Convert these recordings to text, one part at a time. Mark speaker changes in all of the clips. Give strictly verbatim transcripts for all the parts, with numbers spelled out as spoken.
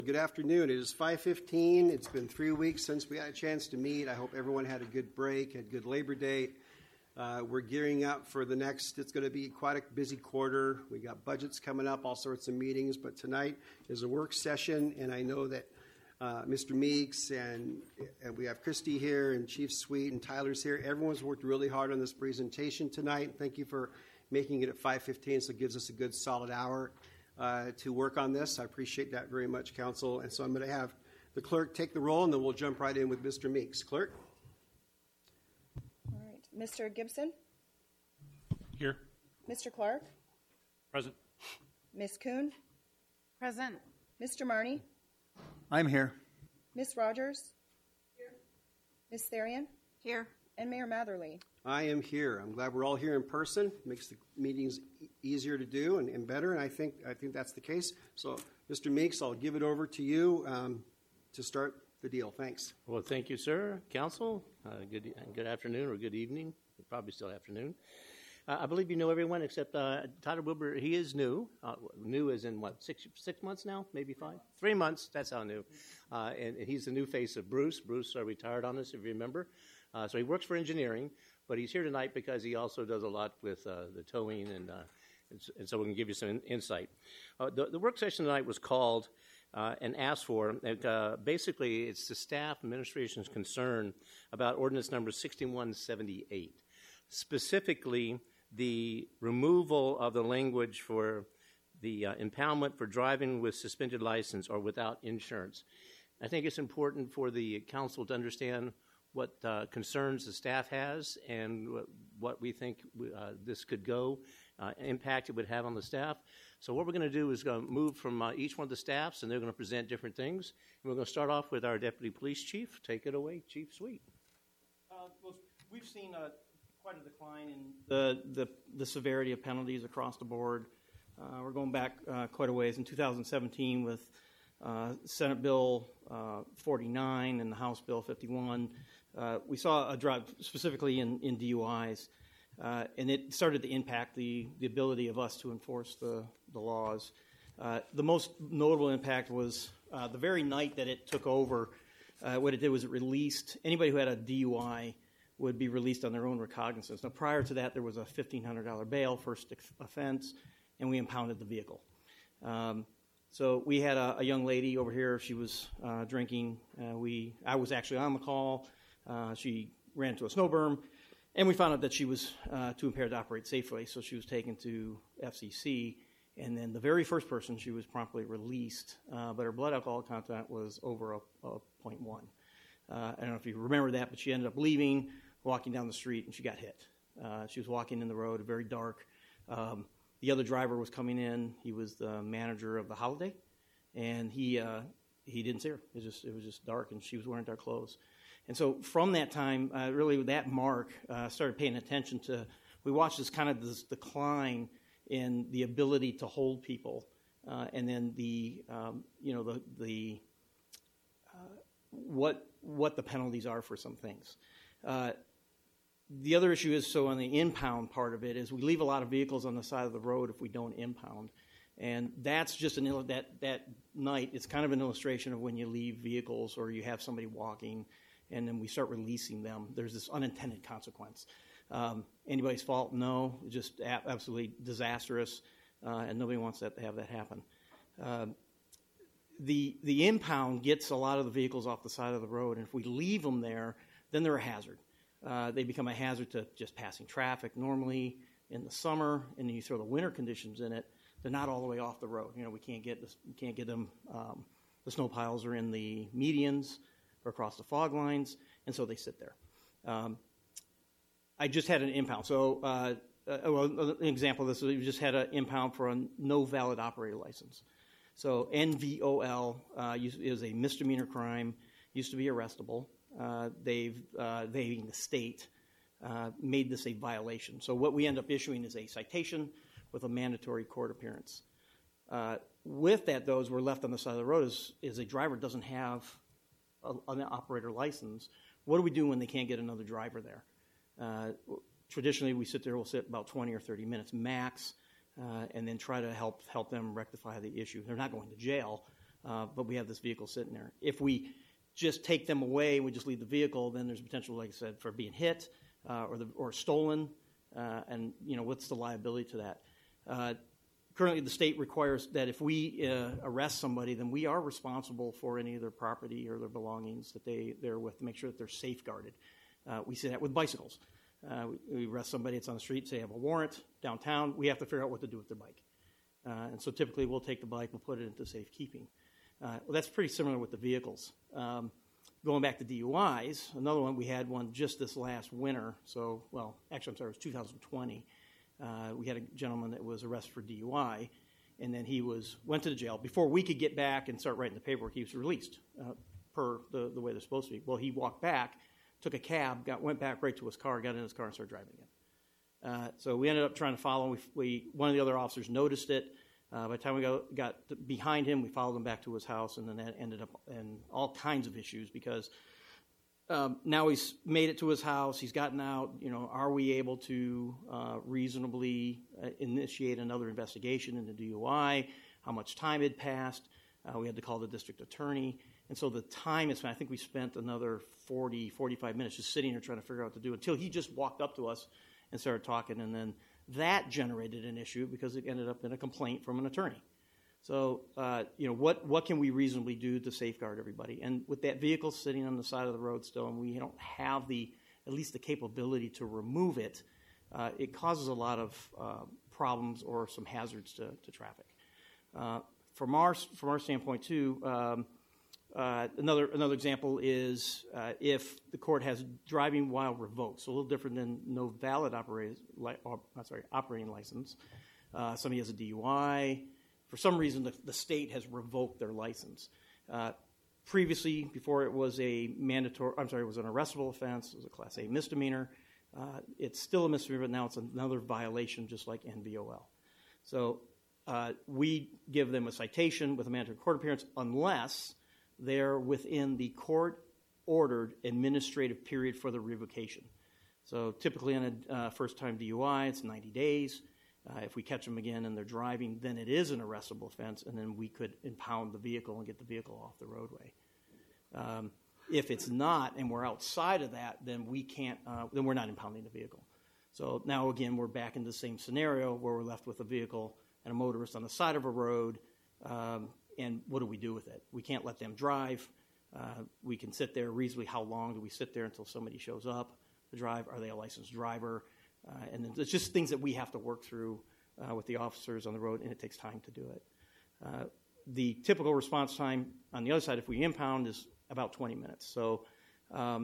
Speaker 1: Good afternoon. It is five fifteen. It's been three weeks since we had a chance to meet. I hope everyone had a good break, had a good Labor Day. Uh, we're gearing up for the next, it's going to be quite a busy quarter. We got budgets coming up, all sorts of meetings, but tonight is a work session, and I know that uh, Mister Meeks and, and we have Christy here and Chief Sweet and Tyler's here. Everyone's worked really hard on this presentation tonight. Thank you for making it at five fifteen, so it gives us a good solid hour Uh, to work on this. I appreciate that very much, Council. And so I'm going to have the clerk take the roll, and then we'll jump right in with Mister Meeks. Clerk?
Speaker 2: All right. Mister Gibson?
Speaker 3: Here.
Speaker 2: Mister Clark?
Speaker 3: Present.
Speaker 2: Miz Kuhn?
Speaker 4: Present.
Speaker 2: Mister Marney?
Speaker 5: I'm here.
Speaker 2: Miz Rogers? Here. Miz Therian?
Speaker 4: Here.
Speaker 2: And Mayor Matherly.
Speaker 1: I am here. I'm glad we're all here in person. Makes the meetings e- easier to do and, and better, and I think I think that's the case. So, Mister Meeks, I'll give it over to you um, to start the deal. Thanks.
Speaker 3: Well, thank you, sir. Council, uh, good good afternoon or good evening. Probably still afternoon. Uh, I believe you know everyone except uh, Tyler Wilbur. He is new. Uh, new as in what, six six months now? Maybe five? Three months. That's how new. Uh, and, and he's the new face of Bruce. Bruce uh, retired on us, if you remember. Uh, so he works for engineering, but he's here tonight because he also does a lot with uh, the towing, and, uh, and, and so we can give you some in, insight. Uh, the, the work session tonight was called uh, and asked for. And, uh, basically, it's the staff administration's concern about ordinance number sixty-one seventy-eight, specifically the removal of the language for the uh, impoundment for driving with suspended license or without insurance. I think it's important for the council to understand what uh, concerns the staff has and what we think uh, this could go, uh, impact it would have on the staff. So what we're going to do is going to move from uh, each one of the staffs, and they're going to present different things. And we're going to start off with our Deputy Police Chief. Take it away, Chief Sweet.
Speaker 5: Uh, well, we've seen uh, quite a decline in the, the, the severity of penalties across the board. Uh, we're going back uh, quite a ways. In two thousand seventeen with uh, Senate Bill uh, forty-nine and the House Bill fifty-one, Uh, we saw a drop specifically in, in D U Is, uh, and it started to impact the, the ability of us to enforce the, the laws. Uh, the most notable impact was uh, the very night that it took over, uh, what it did was it released, anybody who had a D U I would be released on their own recognizance. Now, prior to that, there was a fifteen hundred dollars bail, first offense, and we impounded the vehicle. Um, so we had a, a young lady over here. She was uh, drinking. Uh, we I was actually on the call. Uh, she ran to a snow berm, and we found out that she was uh, too impaired to operate safely, so she was taken to F C C, and then the very first person, she was promptly released, uh, but her blood alcohol content was over a, a zero point one. Uh, I don't know if you remember that, but she ended up leaving, walking down the street, and she got hit. Uh, she was walking in the road, very dark. Um, the other driver was coming in. He was the manager of the Holiday, and he uh, he didn't see her. It was just it was just dark, and she was wearing dark clothes. And so from that time, uh, really that mark, uh, started paying attention to, we watched this kind of this decline in the ability to hold people, uh, and then the, um, you know, the, the uh, what what the penalties are for some things. Uh, the other issue is, so on the impound part of it, is we leave a lot of vehicles on the side of the road if we don't impound. And that's just an, il- that, that night, it's kind of an illustration of when you leave vehicles or you have somebody walking, and then we start releasing them. There's this unintended consequence. Um, anybody's fault? No. Just a- absolutely disastrous, uh, and nobody wants that to have that happen. Uh, the the impound gets a lot of the vehicles off the side of the road, and if we leave them there, then they're a hazard. Uh, they become a hazard to just passing traffic normally in the summer, and then you throw the winter conditions in it, they're not all the way off the road. You know, we can't get this, we can't get them. Um, the snow piles are in the medians or across the fog lines, and so they sit there. Um, I just had an impound. So, uh, uh, well, an example of this is we just had an impound for a no valid operator license. So N V O L uh, is a misdemeanor crime, used to be arrestable. Uh, they've, uh, they, the state, uh, made this a violation. So what we end up issuing is a citation with a mandatory court appearance. Uh, with that, those we're left on the side of the road is, is a driver doesn't have a, an operator license. What do we do when they can't get another driver there? Uh, traditionally, we sit there, we'll sit about twenty or thirty minutes max, uh, and then try to help help them rectify the issue. They're not going to jail, uh, but we have this vehicle sitting there. If we just take them away, we just leave the vehicle, then there's potential, like I said, for being hit uh, or the, or stolen, uh, and you know what's the liability to that? Uh, currently, the state requires that if we uh, arrest somebody, then we are responsible for any of their property or their belongings that they they're with to make sure that they're safeguarded. Uh, we see that with bicycles. Uh, we, we arrest somebody that's on the street, say they have a warrant downtown. We have to figure out what to do with their bike, uh, and so typically we'll take the bike, we'll put it into safekeeping. Uh, well, that's pretty similar with the vehicles. Um, going back to D U Is, another one, we had one just this last winter. So, well, actually, I'm sorry, it was two thousand twenty. Uh, we had a gentleman that was arrested for D U I, and then he was went to the jail. Before we could get back and start writing the paperwork, he was released uh, per the, the way they're supposed to be. Well, he walked back, took a cab, got went back right to his car, got in his car, and started driving again. Uh, so we ended up trying to follow him. We, we, one of the other officers noticed it. Uh, by the time we got, got behind him, we followed him back to his house, and then that ended up in all kinds of issues because um, now he's made it to his house, he's gotten out. You know, are we able to uh, reasonably uh, initiate another investigation into D U I? How much time had passed? Uh, we had to call the district attorney. And so the time is spent, I think we spent another forty, forty-five minutes just sitting here trying to figure out what to do until he just walked up to us and started talking, and then that generated an issue because it ended up in a complaint from an attorney. So, uh, you know, what, what can we reasonably do to safeguard everybody? And with that vehicle sitting on the side of the road still, and we don't have the, at least the capability to remove it, uh, it causes a lot of uh, problems or some hazards to, to traffic. Uh, from our from our standpoint too, um, uh, another another example is uh, if the court has driving while revoked, so a little different than no valid operating li- or, I'm sorry operating license. Uh, somebody has a D U I. For some reason, the, the state has revoked their license. Uh, previously, before it was a mandatory, I'm sorry, it was an arrestable offense. It was a Class A misdemeanor. Uh, it's still a misdemeanor, but now it's another violation, just like N V O L. So uh, we give them a citation with a mandatory court appearance unless they're within the court-ordered administrative period for the revocation. So typically on a uh, first-time D U I, it's ninety days. Uh, if we catch them again and they're driving, then it is an arrestable offense, and then we could impound the vehicle and get the vehicle off the roadway. Um, if it's not, and we're outside of that, then we can't. Uh, then we're not impounding the vehicle. So now again, we're back in the same scenario where we're left with a vehicle and a motorist on the side of a road. Um, and what do we do with it? We can't let them drive. Uh, we can sit there reasonably. How long do we sit there until somebody shows up to drive? Are they a licensed driver? Uh, and then it's just things that we have to work through uh, with the officers on the road, and it takes time to do it. Uh, the typical response time on the other side, if we impound, is about twenty minutes. So um,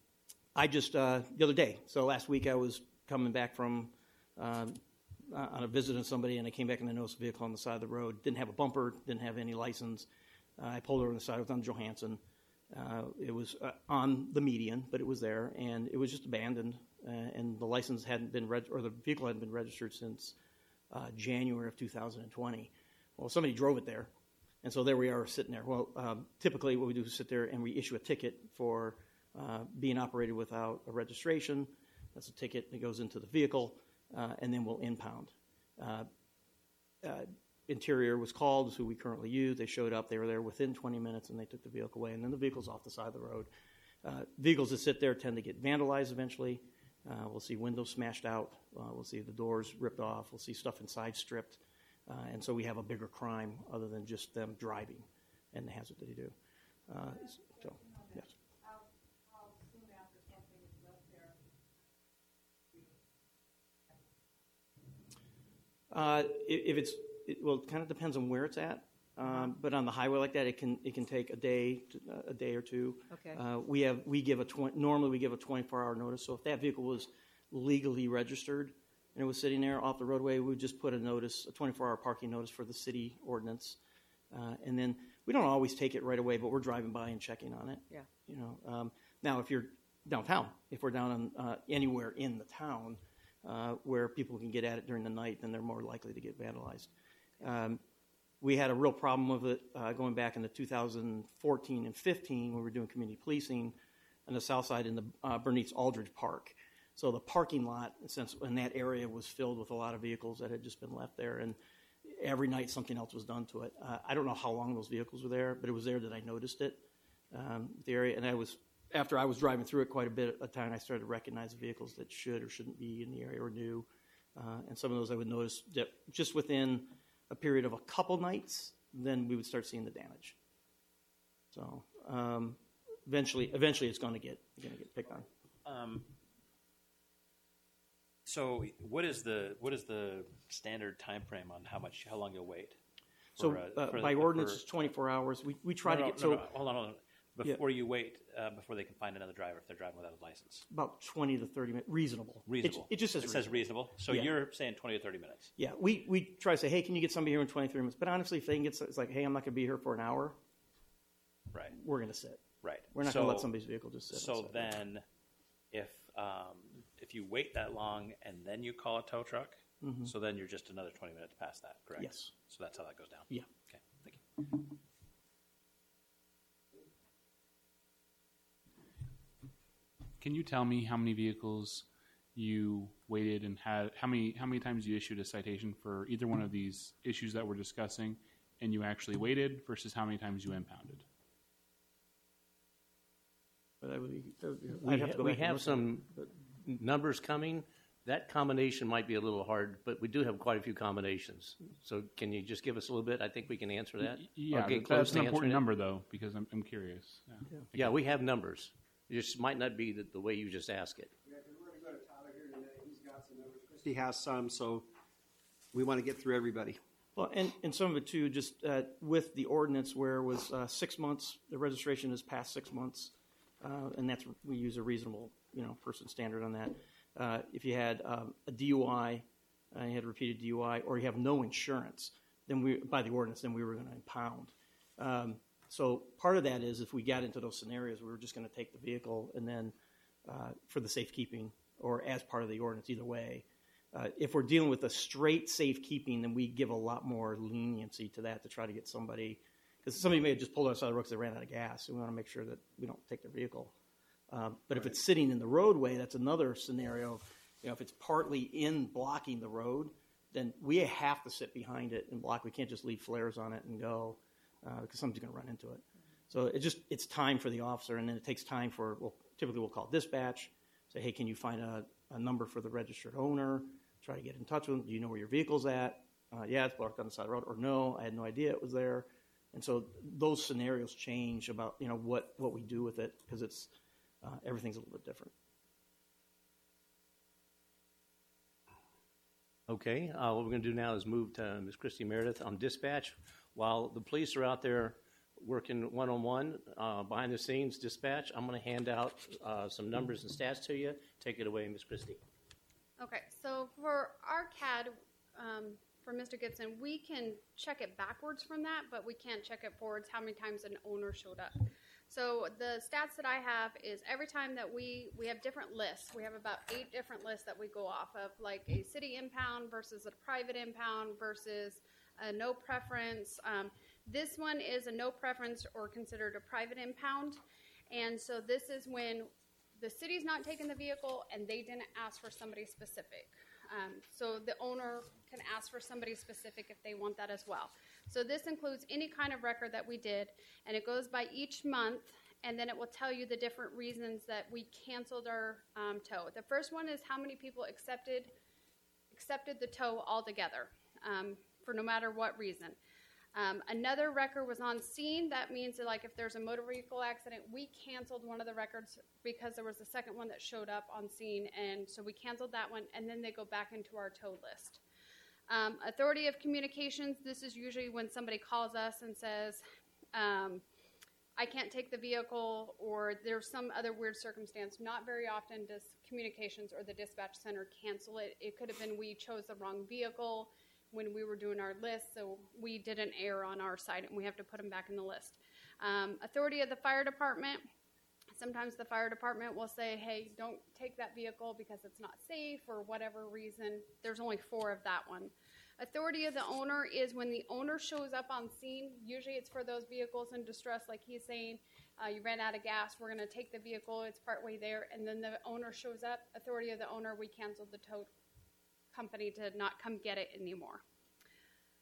Speaker 5: I just, uh, the other day, so last week I was coming back from uh, on a visit of somebody, and I came back and I noticed a vehicle on the side of the road. Didn't have a bumper, didn't have any license. Uh, I pulled over on the side. It was on Johansson. Uh, it was uh, on the median, but it was there, and it was just abandoned. Uh, and the license hadn't been reg- or the vehicle hadn't been registered since uh, January of two thousand twenty. Well, somebody drove it there, and so there we are sitting there. Well, um, typically what we do is sit there and we issue a ticket for uh, being operated without a registration. That's a ticket that goes into the vehicle, uh, and then we'll impound. Uh, uh, Interior was called, who we currently use. They showed up. They were there within twenty minutes, and they took the vehicle away. And then the vehicle's off the side of the road. Uh, vehicles that sit there tend to get vandalized eventually. Uh, we'll see windows smashed out. Uh, we'll see the doors ripped off. We'll see stuff inside stripped. Uh, and so we have a bigger crime other than just them driving and the hazard that they do. Uh, so, yes.
Speaker 4: How, how soon after something is left there?
Speaker 5: Uh, if it's, it, well, it kind of depends on where it's at. Um, but on the highway like that, it can it can take a day, to, uh, a day or two.
Speaker 4: Okay.
Speaker 5: Uh, we have we give a tw- normally we give a twenty-four hour notice. So if that vehicle was legally registered and it was sitting there off the roadway, we would just put a notice, a twenty-four hour parking notice for the city ordinance, uh, and then we don't always take it right away, but we're driving by and checking on it.
Speaker 4: Yeah.
Speaker 5: You know. Um, now, if you're downtown, if we're down on, uh, anywhere in the town uh, where people can get at it during the night, then they're more likely to get vandalized. Um, We had a real problem with it uh, going back into two thousand fourteen and fifteen when we were doing community policing on the south side in the uh, Bernice Aldridge Park. So the parking lot, since in that area, was filled with a lot of vehicles that had just been left there. And every night something else was done to it. Uh, I don't know how long those vehicles were there, but it was there that I noticed it, um, the area. And I was, after I was driving through it quite a bit of time, I started to recognize the vehicles that should or shouldn't be in the area or new. Uh, and some of those I would notice that just within a period of a couple nights, then we would start seeing the damage. So um, eventually, eventually it's going to get going to get picked on.
Speaker 6: Um, so what is the what is the standard time frame on how much how long you'll wait?
Speaker 5: So
Speaker 6: For, uh,
Speaker 5: uh,
Speaker 6: for-
Speaker 5: by
Speaker 6: for-
Speaker 5: ordinance, it's twenty-four hours. We we try
Speaker 6: no,
Speaker 5: to
Speaker 6: no,
Speaker 5: get
Speaker 6: no,
Speaker 5: so
Speaker 6: no, hold on, hold on. Before you wait, uh, before they can find another driver if they're driving without a license.
Speaker 5: about twenty to thirty minutes, reasonable.
Speaker 6: Reasonable.
Speaker 5: It, it just says
Speaker 6: it says reasonable. So
Speaker 5: Yeah.
Speaker 6: you're saying twenty to thirty minutes.
Speaker 5: Yeah, we, we try to say, hey, can you get somebody here in twenty-three minutes? But honestly, if they can get, it's like, hey, I'm not going to be here for an hour,
Speaker 6: Right.
Speaker 5: we're going to sit.
Speaker 6: Right.
Speaker 5: We're not
Speaker 6: so,
Speaker 5: going to let somebody's vehicle just sit.
Speaker 6: So
Speaker 5: outside.
Speaker 6: then, if um, if you wait that long and then you call a tow truck, so then you're just another twenty minutes past that, correct?
Speaker 5: Yes.
Speaker 6: So that's how that goes down.
Speaker 5: Yeah.
Speaker 6: Okay. Thank you.
Speaker 7: Can you tell me how many vehicles you waited and had, how many how many times you issued a citation for either one of these issues that we're discussing, and you actually waited versus how many times you impounded?
Speaker 5: But that would be, that would be,
Speaker 3: We,
Speaker 5: I'd have to go
Speaker 3: we
Speaker 5: back and
Speaker 3: have
Speaker 5: look at
Speaker 3: some
Speaker 5: it.
Speaker 3: numbers coming. That combination might be a little hard, but we do have quite a few combinations. So can you just give us a little bit? I think we can answer that.
Speaker 7: Y- Yeah,
Speaker 3: Or get
Speaker 7: that-
Speaker 3: close
Speaker 7: that's
Speaker 3: to
Speaker 7: an
Speaker 3: answering
Speaker 7: important
Speaker 3: it.
Speaker 7: number, though, because I'm, I'm curious. Yeah.
Speaker 3: Yeah, we have numbers. It just might not be the, the way you just ask it.
Speaker 1: Yeah, 'cause we're going to go to Tyler here today. He's got some numbers. Christy has some, so we want to get through everybody.
Speaker 5: Well, and, and some of it too, just uh, with the ordinance where it was uh, six months, the registration is past six months, uh, and that's we use a reasonable, you know, person standard on that. Uh, if you had um, a D U I, uh, you had a repeated D U I, or you have no insurance, then we by the ordinance, then we were going to impound. Um, so part of that is if we got into those scenarios, we were just going to take the vehicle and then uh, for the safekeeping or as part of the ordinance, either way. Uh, if we're dealing with a straight safekeeping, then we give a lot more leniency to that to try to get somebody, because somebody may have just pulled us out of the road because they ran out of gas, and we want to make sure that we don't take their vehicle. Um, but if it's sitting in the roadway, that's another scenario. You know, if it's partly in blocking the road, then we have to sit behind it and block. We can't just leave flares on it and go uh, because somebody's going to run into it. So it just it's time for the officer, and then it takes time for well, typically we'll call dispatch, say, hey, can you find a, a number for the registered owner? Try to get in touch with them. Do you know where your vehicle's at? Uh, yeah, it's parked on the side of the road. Or no, I had no idea it was there. And so those scenarios change about you know what, what we do with it because it's uh, everything's a little bit different.
Speaker 3: Okay, uh, what we're going to do now is move to Miz Christy Meredith on dispatch. While the police are out there working one-on-one uh, behind the scenes dispatch, I'm going to hand out uh, some numbers and stats to you. Take it away, Miz Christy.
Speaker 8: Okay, so for our C A D, um, for Mister Gibson, we can check it backwards from that, but we can't check it forwards how many times an owner showed up. So the stats that I have is every time that we, we have different lists. We have about eight different lists that we go off of, like a city impound versus a private impound versus a no preference. Um, this one is a no preference or considered a private impound. And so this is when the city's not taking the vehicle and they didn't ask for somebody specific. Um, so the owner can ask for somebody specific if they want that as well. So this includes any kind of record that we did, and it goes by each month, and then it will tell you the different reasons that we canceled our um, tow. The first one is how many people accepted accepted the tow altogether um, for no matter what reason. Um, another record was on scene. That means that, like, if there's a motor vehicle accident, we canceled one of the records because there was a second one that showed up on scene, and so we canceled that one, and then they go back into our tow list. Um, authority of communications, this is usually when somebody calls us and says, um, I can't take the vehicle, or there's some other weird circumstance. Not very often does communications or the dispatch center cancel it. It could have been we chose the wrong vehicle when we were doing our list, so we did an error on our side, and we have to put them back in the list. Um, authority of the fire department. Sometimes the fire department will say, hey, don't take that vehicle because it's not safe or whatever reason. There's only four of that one. Authority of the owner is when the owner shows up on scene. Usually it's for those vehicles in distress, like he's saying, uh, you ran out of gas, we're going to take the vehicle, it's partway there, and then the owner shows up. Authority of the owner, we canceled the tow company to not come get it anymore.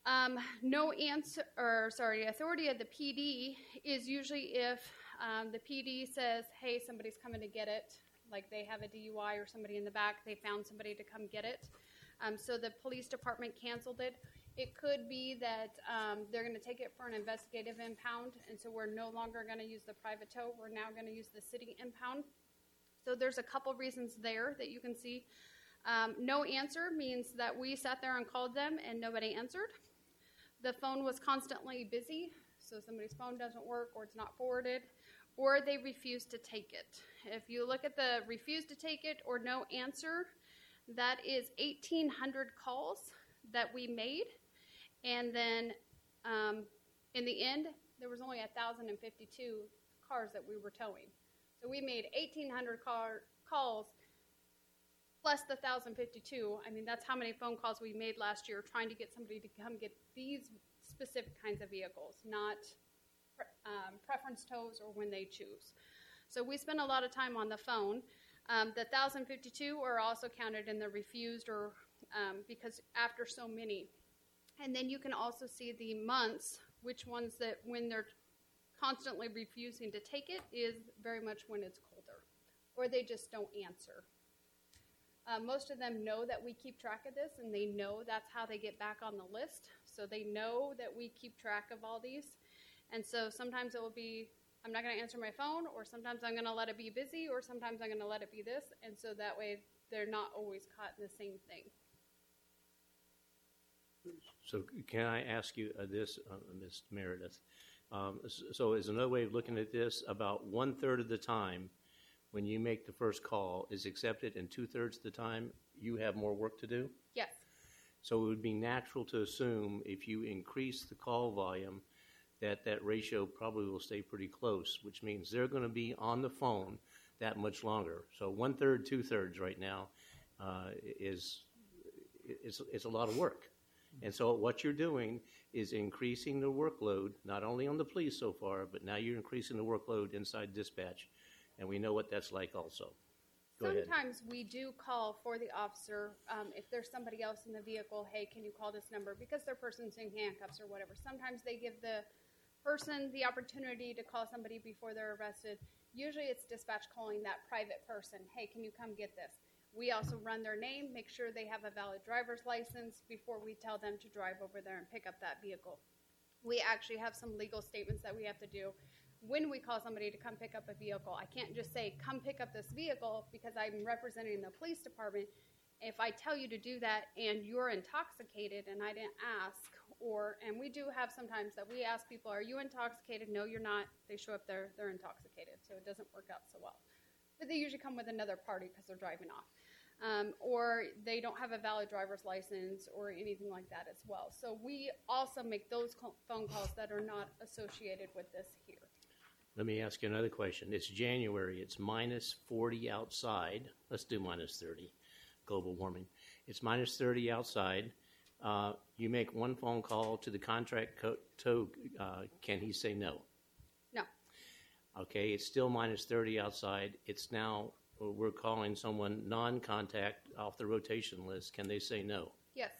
Speaker 8: Um, no answer, or sorry, authority of the P D is usually if um, the P D says, hey, somebody's coming to get it, like they have a D U I or somebody in the back, they found somebody to come get it. Um, so the police department canceled it. It could be that um, they're going to take it for an investigative impound, and so we're no longer going to use the private tow. We're now going to use the city impound. So there's a couple reasons there that you can see. Um, no answer means that we sat there and called them and nobody answered. The phone was constantly busy, so somebody's phone doesn't work or it's not forwarded, or they refuse to take it. If you look at the refuse to take it or no answer, that is eighteen hundred calls that we made. And then um, in the end, there was only one thousand fifty-two cars that we were towing. So we made eighteen hundred car, calls plus the one thousand fifty-two. I mean, that's how many phone calls we made last year trying to get somebody to come get these specific kinds of vehicles, not pre- um, preference tows or when they choose. So we spend a lot of time on the phone. Um, the one thousand fifty-two are also counted in the refused or um, because after so many. And then you can also see the months, which ones that when they're constantly refusing to take it is very much when it's colder, or they just don't answer. Uh, most of them know that we keep track of this, and they know that's how they get back on the list. So they know that we keep track of all these. And so sometimes it will be, I'm not going to answer my phone, or sometimes I'm going to let it be busy, or sometimes I'm going to let it be this. And so that way they're not always caught in the same thing.
Speaker 3: So can I ask you uh, this, uh, Miz Meredith? Um, so is another way of looking at this, about one-third of the time when you make the first call is accepted, and two-thirds of the time you have more work to do?
Speaker 8: Yes.
Speaker 3: So it would be natural to assume if you increase the call volume that that ratio probably will stay pretty close, which means they're going to be on the phone that much longer. So one-third, two-thirds right now uh, is, is, is a lot of work. And so what you're doing is increasing the workload, not only on the police so far, but now you're increasing the workload inside dispatch. And we know what that's like also. Go
Speaker 8: Sometimes
Speaker 3: ahead.
Speaker 8: we do call for the officer um, if there's somebody else in the vehicle, hey, can you call this number? Because their person's in handcuffs or whatever. Sometimes they give the person the opportunity to call somebody before they're arrested. Usually it's dispatch calling that private person, hey, can you come get this? We also run their name, make sure they have a valid driver's license before we tell them to drive over there and pick up that vehicle. We actually have some legal statements that we have to do when we call somebody to come pick up a vehicle. I can't just say, come pick up this vehicle because I'm representing the police department. If I tell you to do that and you're intoxicated and I didn't ask, or, and we do have sometimes that we ask people, are you intoxicated? No, you're not. They show up there, they're intoxicated, so it doesn't work out so well. But they usually come with another party because they're driving off. Um, or they don't have a valid driver's license or anything like that as well. So we also make those call- phone calls that are not associated with this here.
Speaker 3: Let me ask you another question. It's January. It's minus forty outside. Let's do minus thirty, global warming. It's minus thirty outside. Uh, you make one phone call to the contract co- tow. Uh, can he say no?
Speaker 8: No.
Speaker 3: Okay, it's still minus thirty outside. It's now, we're calling someone non-contact off the rotation list. Can they say no?
Speaker 8: Yes.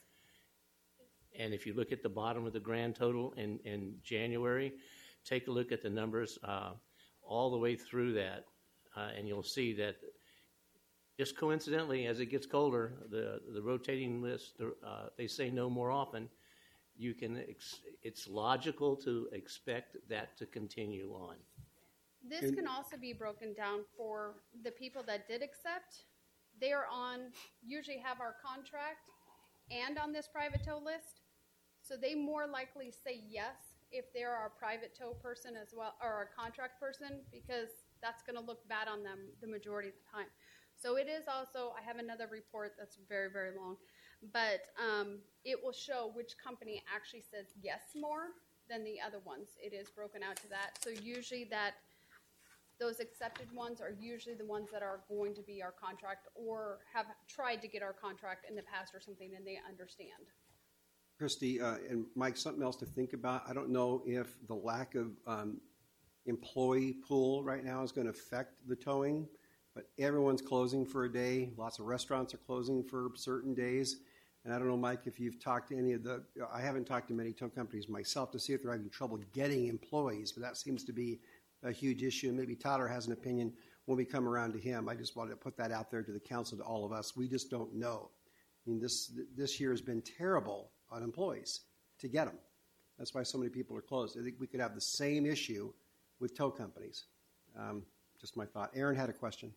Speaker 3: And if you look at the bottom of the grand total in, in January, take a look at the numbers uh, all the way through that, uh, and you'll see that just coincidentally, as it gets colder, the, the rotating list, uh, they say no more often. You can, ex- it's logical to expect that to continue on.
Speaker 8: This can also be broken down for the people that did accept. They are on, usually have our contract and on this private tow list. So they more likely say yes if they're our private tow person as well, or our contract person, because that's going to look bad on them the majority of the time. So it is also, I have another report that's very, very long, but um, it will show which company actually says yes more than the other ones. It is broken out to that. So usually that those accepted ones are usually the ones that are going to be our contract or have tried to get our contract in the past or something, and they understand.
Speaker 1: Christy uh, and Mike, something else to think about. I don't know if the lack of um, employee pool right now is going to affect the towing, but everyone's closing for a day. Lots of restaurants are closing for certain days. And I don't know, Mike, if you've talked to any of the, I haven't talked to many tow companies myself to see if they're having trouble getting employees, but that seems to be a huge issue. Maybe Tyler has an opinion when we come around to him. I just wanted to put that out there to the council, to all of us. We just don't know. I mean, this this year has been terrible on employees to get them. That's why so many people are closed. I think we could have the same issue with tow companies. Um, just my thought. Aaron had a question.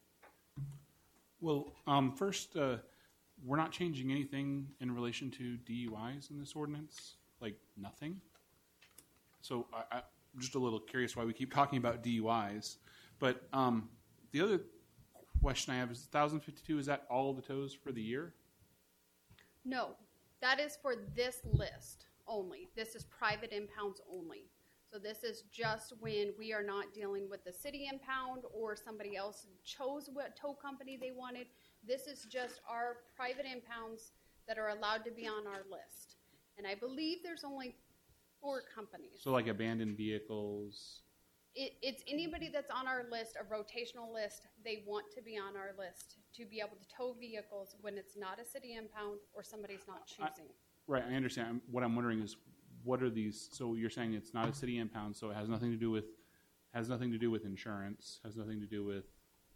Speaker 7: Well, um, first, uh, we're not changing anything in relation to D U Is in this ordinance, like nothing. So I, I'm just a little curious why we keep talking about D U Is. But um, the other question I have is one thousand fifty-two, is that all the tows for the year?
Speaker 8: No, that is for this list only. This is private impounds only. So this is just when we are not dealing with the city impound or somebody else chose what tow company they wanted. This is just our private impounds that are allowed to be on our list. And I believe there's only four companies.
Speaker 7: So like abandoned vehicles?
Speaker 8: It, it's anybody that's on our list, a rotational list, they want to be on our list to be able to tow vehicles when it's not a city impound or somebody's not choosing.
Speaker 7: I, right, I understand. What I'm wondering is, what are these? So you're saying it's not a city impound, so it has nothing to do with has nothing to do with insurance, has nothing to do with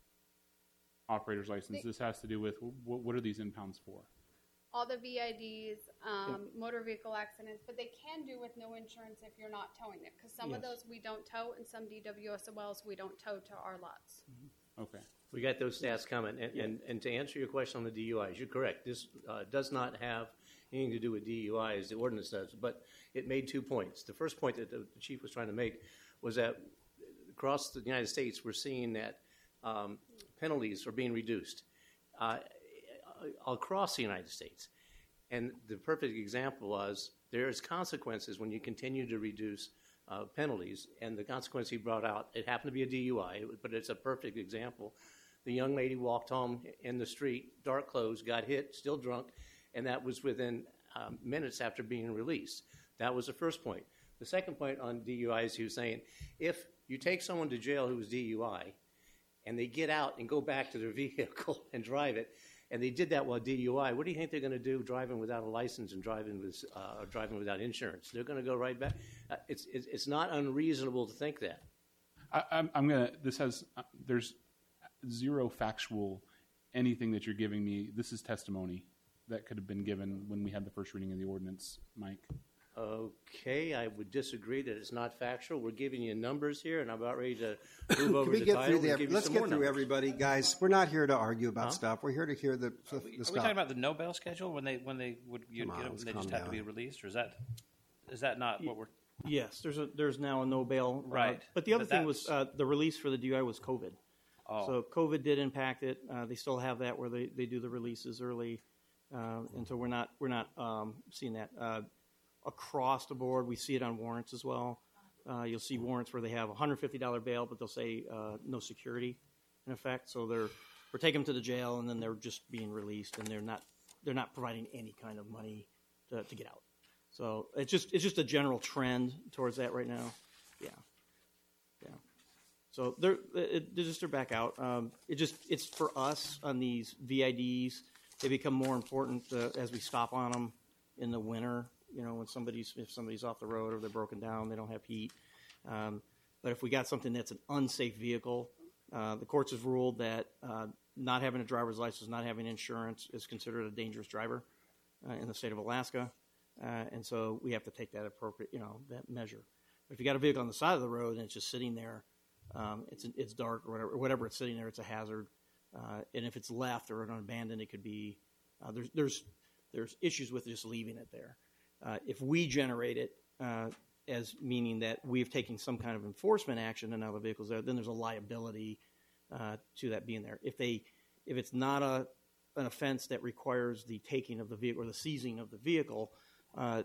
Speaker 7: operator's license. They, this has to do with what, what are these impounds for?
Speaker 8: All the V I Ds, um, yeah. motor vehicle accidents, but they can do with no insurance if you're not towing it, because some yes. of those we don't tow, and some D W S O Ls we don't tow to our lots.
Speaker 7: Mm-hmm. Okay.
Speaker 3: We got those stats coming, and, yeah. and, and to answer your question on the D U Is, you're correct. This uh, does not have anything to do with D U Is, the ordinance does, but it made two points. The first point that the chief was trying to make was that across the United States, we're seeing that um, penalties are being reduced uh, across the United States. And the perfect example was there's consequences when you continue to reduce uh, penalties. And the consequence he brought out, it happened to be a D U I, but it's a perfect example. The young lady walked home in the street, dark clothes, got hit, still drunk, and that was within um, minutes after being released. That was the first point. The second point on D U Is, he was saying, if you take someone to jail who was D U I, and they get out and go back to their vehicle and drive it, and they did that while D U I, what do you think they're going to do driving without a license and driving with, uh, or driving without insurance? They're going to go right back. Uh, it's, it's it's not unreasonable to think that.
Speaker 7: I, I'm, I'm going to, this has, uh, there's zero factual anything that you're giving me. This is testimony that could have been given when we had the first reading of the ordinance, Mike.
Speaker 3: Okay, I would disagree that it's not factual. We're giving you numbers here, and I'm about ready to move over
Speaker 1: Can we
Speaker 3: to
Speaker 1: get
Speaker 3: title.
Speaker 1: through the, let's get through
Speaker 3: numbers.
Speaker 1: Everybody, guys. We're not here to argue about
Speaker 3: huh?
Speaker 1: stuff. We're here to hear the, the,
Speaker 6: Are we,
Speaker 1: the
Speaker 6: are
Speaker 1: stuff.
Speaker 6: we talking about the no bail schedule when they when they would you'd
Speaker 1: Come
Speaker 6: get
Speaker 1: on,
Speaker 6: them? They
Speaker 1: let's
Speaker 6: just
Speaker 1: calm
Speaker 6: have to be
Speaker 1: down.
Speaker 6: released, or is that is that not what we're
Speaker 5: Yes, there's a there's now a no bail.
Speaker 6: Right.
Speaker 5: Uh, but the other
Speaker 6: But
Speaker 5: thing was uh, the release for the D U I was COVID.
Speaker 6: Oh.
Speaker 5: So COVID did impact it. Uh, they still have that where they, they do the releases early, uh, and so we're not we're not um, seeing that uh, across the board. We see it on warrants as well. Uh, you'll see warrants where they have a one hundred fifty dollars bail, but they'll say uh, no security in effect. So they're we're taking them to the jail, and then they're just being released, and they're not they're not providing any kind of money to, to get out. So it's just it's just a general trend towards that right now. Yeah, yeah. So they're it, they're just they're back out. Um, it just it's for us on these V I Ds. They become more important uh, as we stop on them in the winter. You know, when somebody's if somebody's off the road or they're broken down, they don't have heat. Um, but if we got something that's an unsafe vehicle, uh, the courts have ruled that uh, not having a driver's license, not having insurance, is considered a dangerous driver uh, in the state of Alaska. Uh, and so we have to take that appropriate, you know, that measure. But if you got a vehicle on the side of the road and it's just sitting there, um, it's it's dark or whatever, or whatever it's sitting there, it's a hazard. Uh, and if it's left or abandoned, it could be. Uh, there's there's there's issues with just leaving it there. Uh, if we generate it uh, as meaning that we've taken some kind of enforcement action and now the vehicle's there, then there's a liability uh, to that being there. If they if it's not a an offense that requires the taking of the vehicle or the seizing of the vehicle, Uh,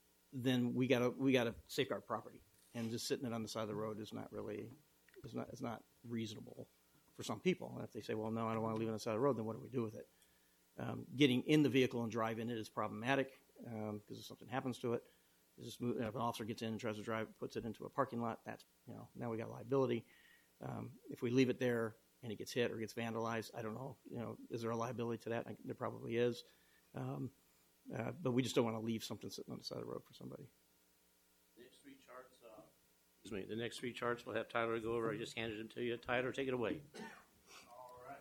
Speaker 5: then we gotta we gotta safeguard property, and just sitting it on the side of the road is not really is not is not reasonable for some people. And if they say, well, no, I don't want to leave it on the side of the road, then what do we do with it? Um, getting in the vehicle and driving it is problematic because um, if something happens to it, just move, if an officer gets in and tries to drive, puts it into a parking lot, that's you know now we got liability. Um, if we leave it there and it gets hit or gets vandalized, I don't know. You know, is there a liability to that? I, there probably is. Um, Uh, but we just don't want to leave something sitting on the side of the road for somebody.
Speaker 3: Next three charts, uh, excuse me, the next three charts we'll have Tyler go over. I just handed them to you. Tyler, take it away.
Speaker 7: All right.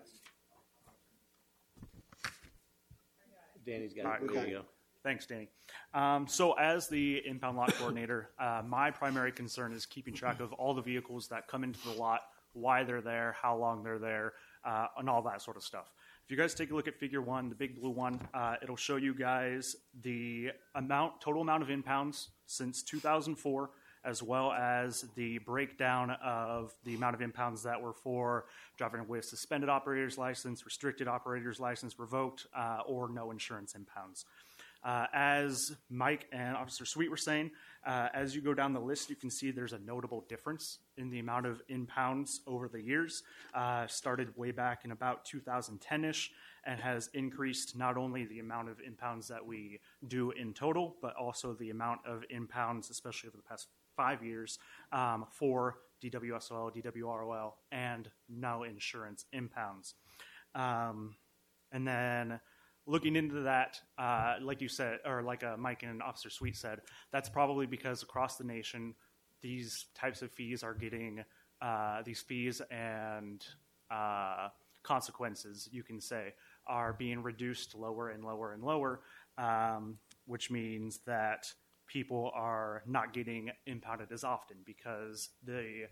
Speaker 3: Danny's got
Speaker 9: All
Speaker 3: it.
Speaker 9: right,
Speaker 3: There
Speaker 1: cool.
Speaker 3: you go.
Speaker 9: Thanks, Danny. Um, so, as the impound lot coordinator, uh, my primary concern is keeping track of all the vehicles that come into the lot, why they're there, how long they're there, uh, and all that sort of stuff. If you guys take a look at Figure One, the big blue one, uh, it'll show you guys the amount, total amount of impounds since two thousand four, as well as the breakdown of the amount of impounds that were for driving with suspended operator's license, restricted operator's license, revoked, uh, or no insurance impounds. Uh, as Mike and Officer Sweet were saying, uh, as you go down the list, you can see there's a notable difference in the amount of impounds over the years. Uh, started way back in about two thousand ten-ish and has increased not only the amount of impounds that we do in total, but also the amount of impounds, especially over the past five years, um, for D W S O L, D W R O L, and no insurance impounds. Um, and then... Looking into that, uh, like you said, or like uh, Mike and Officer Sweet said, that's probably because across the nation, these types of fees are getting, uh, these fees and uh, consequences, you can say, are being reduced lower and lower and lower, um, which means that people are not getting impounded as often because the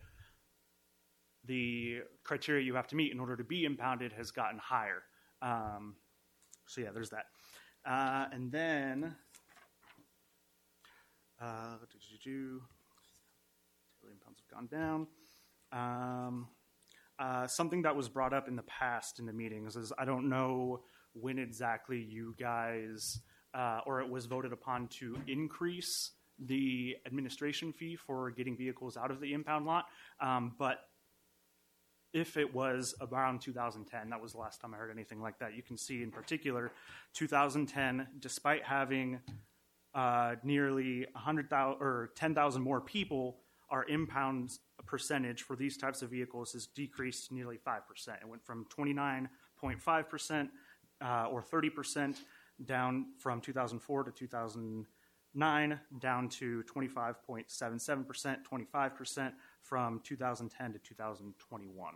Speaker 9: the criteria you have to meet in order to be impounded has gotten higher. Um, So yeah, there's that. Uh, and then, uh, impounds have gone down. Um, uh, something that was brought up in the past in the meetings is I don't know when exactly you guys, uh, or it was voted upon to increase the administration fee for getting vehicles out of the impound lot, um, but if it was around two thousand ten, that was the last time I heard anything like that. You can see in particular, two thousand ten, despite having uh, nearly one hundred thousand or ten thousand more people, our impound percentage for these types of vehicles has decreased nearly five percent. It went from twenty-nine point five percent uh, or thirty percent down from two thousand four to two thousand nine, down to twenty-five point seven seven percent, twenty-five percent from two thousand ten to two thousand twenty-one.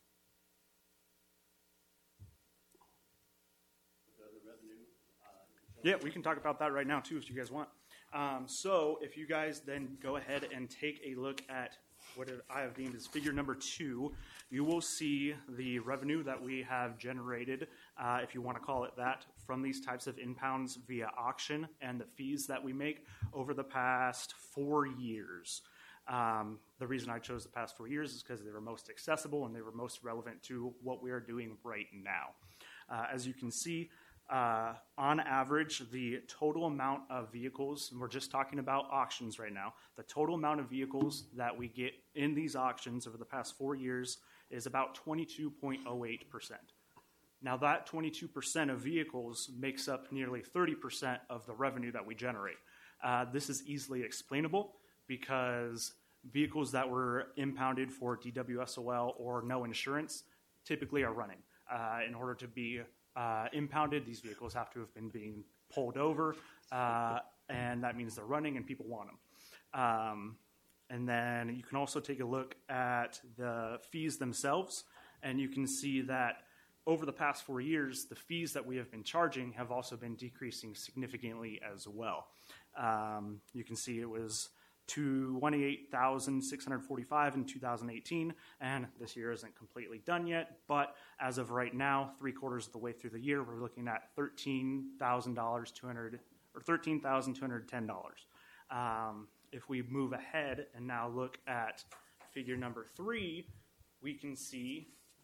Speaker 9: Yeah, we can talk about that right now too if you guys want. Um, so if you guys then go ahead and take a look at what I have deemed as figure number two, you will see the revenue that we have generated, uh, if you want to call it that, from these types of impounds via auction and the fees that we make over the past four years. Um, the reason I chose the past four years is because they were most accessible and they were most relevant to what we are doing right now. Uh, as you can see, uh, on average, the total amount of vehicles, and we're just talking about auctions right now, the total amount of vehicles that we get in these auctions over the past four years is about twenty-two point zero eight percent. Now that twenty-two percent of vehicles makes up nearly thirty percent of the revenue that we generate. Uh, this is easily explainable because vehicles that were impounded for D W S O L or no insurance typically are running. Uh, in order to be uh, impounded, these vehicles have to have been being pulled over, uh, and that means they're running and people want them. Um, and then you can also take a look at the fees themselves, and you can see that over the past four years, the fees that we have been charging have also been decreasing significantly as well. Um, you can see it was twenty-eight thousand six hundred forty-five in two thousand eighteen, and this year isn't completely done yet, but as of right now, three quarters of the way through the year, we're looking at thirteen thousand two hundred or thirteen thousand two hundred ten dollars. Um, if we move ahead and now look at figure number three, we can see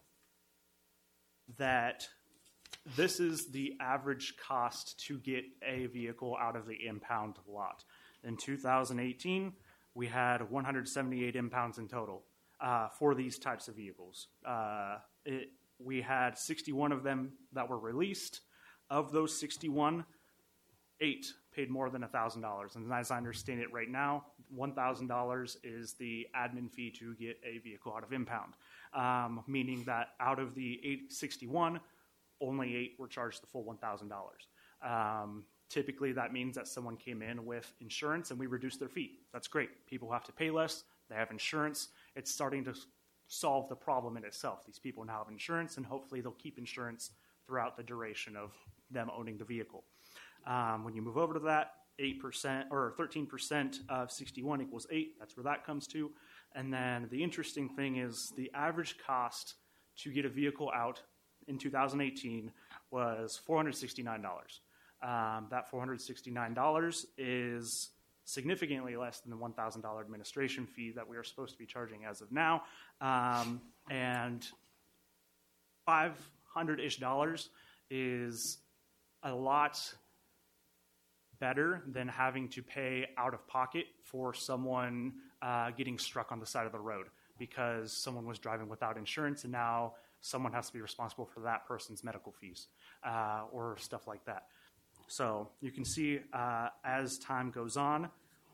Speaker 9: that this is the average cost to get a vehicle out of the impound lot. In two thousand eighteen, we had one hundred seventy-eight impounds in total uh, for these types of vehicles. Uh, it, we had sixty-one of them that were released. Of those sixty-one, eight paid more than one thousand dollars. And as I understand it right now, one thousand dollars is the admin fee to get a vehicle out of impound, um, meaning that out of the eight sixty-one, only eight were charged the full one thousand dollars. Um, Typically, that means that someone came in with insurance and we reduced their fee. That's great. People have to pay less. They have insurance. It's starting to solve the problem in itself. These people now have insurance, and hopefully they'll keep insurance throughout the duration of them owning the vehicle. Um, when you move over to that, eight percent or thirteen percent of sixty-one equals eight. That's where that comes to. And then the interesting thing is the average cost to get a vehicle out in two thousand eighteen was four hundred sixty-nine dollars. Um, that four hundred sixty-nine dollars is significantly less than the one thousand dollars administration fee that we are supposed to be charging as of now. Um, and five hundred-ish dollars is a lot better than having to pay out of pocket for someone uh, getting struck on the side of the road because someone was driving without insurance, and now someone has to be responsible for that person's medical fees uh, or stuff like that. So you can see uh, as time goes on,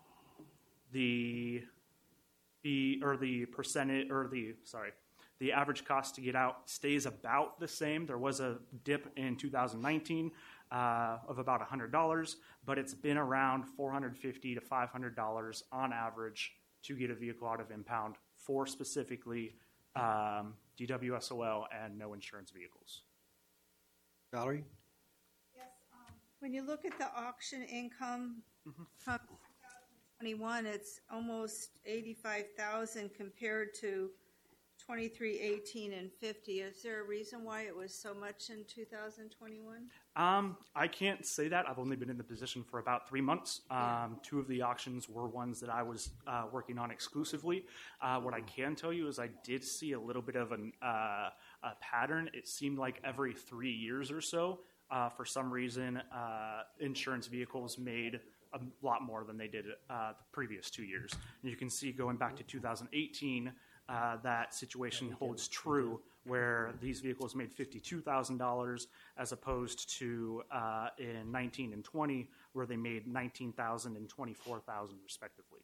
Speaker 9: the the or the percentage or the sorry, the average cost to get out stays about the same. There was a dip in two thousand nineteen uh, of about one hundred dollars, but it's been around four hundred fifty dollars to five hundred dollars on average to get a vehicle out of impound for specifically um, D W S O L and no insurance vehicles.
Speaker 1: Valerie?
Speaker 10: Yes. Um, when you look at the auction income mm-hmm. from twenty twenty-one, it's almost eighty-five thousand compared to twenty-three eighteen and fifty. Is there a reason why it was so much in two thousand twenty-one?
Speaker 9: Um, I can't say that. I've only been in the position for about three months. Um, yeah. Two of the auctions were ones that I was uh, working on exclusively. Uh, what I can tell you is I did see a little bit of an, uh, a pattern. It seemed like every three years or so, uh, for some reason, uh, insurance vehicles made a lot more than they did uh, the previous two years. And you can see going back to two thousand eighteen, uh, that situation holds true, where these vehicles made fifty-two thousand dollars as opposed to uh, in nineteen and twenty, where they made nineteen thousand dollars and twenty-four thousand dollars respectively.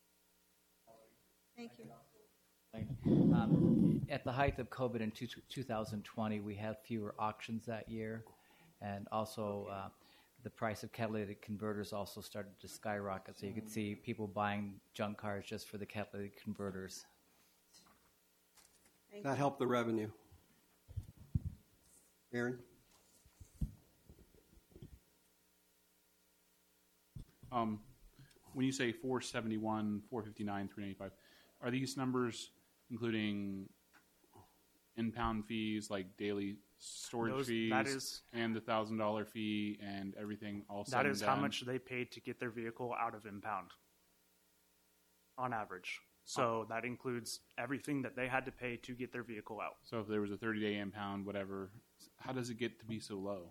Speaker 10: Thank you.
Speaker 11: Um, at the height of COVID in two, two thousand twenty, we had fewer auctions that year, and also uh, the price of catalytic converters also started to skyrocket. So you could see people buying junk cars just for the catalytic converters.
Speaker 1: That helped the revenue. Aaron?
Speaker 7: Um, when you say four seventy-one, four fifty-nine, three ninety-five, are these numbers including impound fees like daily storage
Speaker 9: Those,
Speaker 7: fees
Speaker 9: that is,
Speaker 7: and the one thousand dollars fee and everything all said
Speaker 9: That
Speaker 7: and
Speaker 9: is
Speaker 7: done?
Speaker 9: how much they paid to get their vehicle out of impound on average. So that includes everything that they had to pay to get their vehicle out.
Speaker 7: So if there was a thirty-day impound, whatever, how does it get to be so low?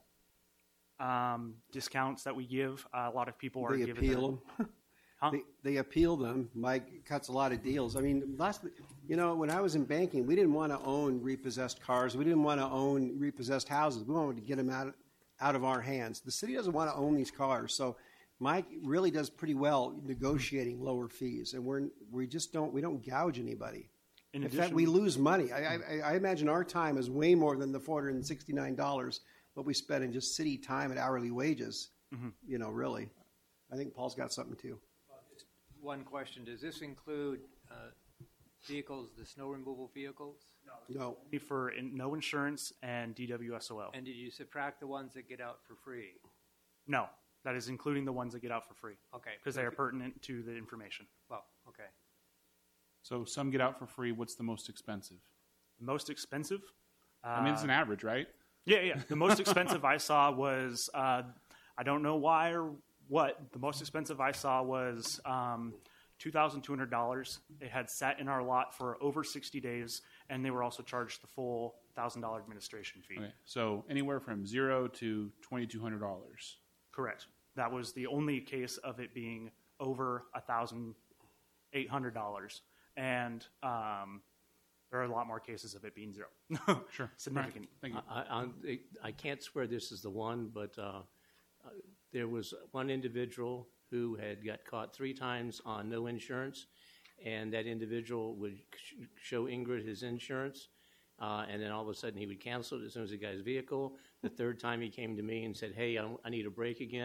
Speaker 9: Um, discounts that we give, uh, a lot of people are
Speaker 1: They
Speaker 9: giving
Speaker 1: appeal them.
Speaker 9: Huh?
Speaker 1: They, they appeal them. Mike cuts a lot of deals. I mean, last, you know, when I was in banking, we didn't want to own repossessed cars. We didn't want to own repossessed houses. We wanted to get them out, out of our hands. The city doesn't want to own these cars. So Mike really does pretty well negotiating lower fees, and we're we just don't we don't gouge anybody. In, in fact, we lose money. I, I, I imagine our time is way more than the four hundred and sixty nine dollars what we spend in just city time and hourly wages. Mm-hmm. You know, really. I think Paul's got something too.
Speaker 12: Uh, just one question: does this include uh, vehicles, the snow removal vehicles?
Speaker 9: No, no. For in, no insurance and D W S O L.
Speaker 12: And did you subtract the ones that get out for free?
Speaker 9: No. That is including the ones that get out for free.
Speaker 12: Okay.
Speaker 9: Because they are pertinent to the information.
Speaker 12: Well, okay.
Speaker 7: So some get out for free. What's the most expensive?
Speaker 9: The most expensive? Uh,
Speaker 7: I mean, it's an average, right?
Speaker 9: Yeah, yeah. The most expensive I saw was, uh, I don't know why or what, the most expensive I saw was um, two thousand two hundred dollars. It had sat in our lot for over sixty days, and they were also charged the full one thousand dollars administration fee.
Speaker 7: Okay. So anywhere from zero to twenty-two hundred dollars.
Speaker 9: Correct. That was the only case of it being over one thousand eight hundred dollars. And um, there are a lot more cases of it being zero.
Speaker 7: Sure.
Speaker 9: Significant.
Speaker 7: Right. Thank you.
Speaker 3: I, I, I can't swear this is the one, but uh, uh, there was one individual who had got caught three times on no insurance, and that individual would sh- show Ingrid his insurance, uh, and then all of a sudden he would cancel it as soon as he got his vehicle. The third time he came to me and said, hey, I, I need a break again.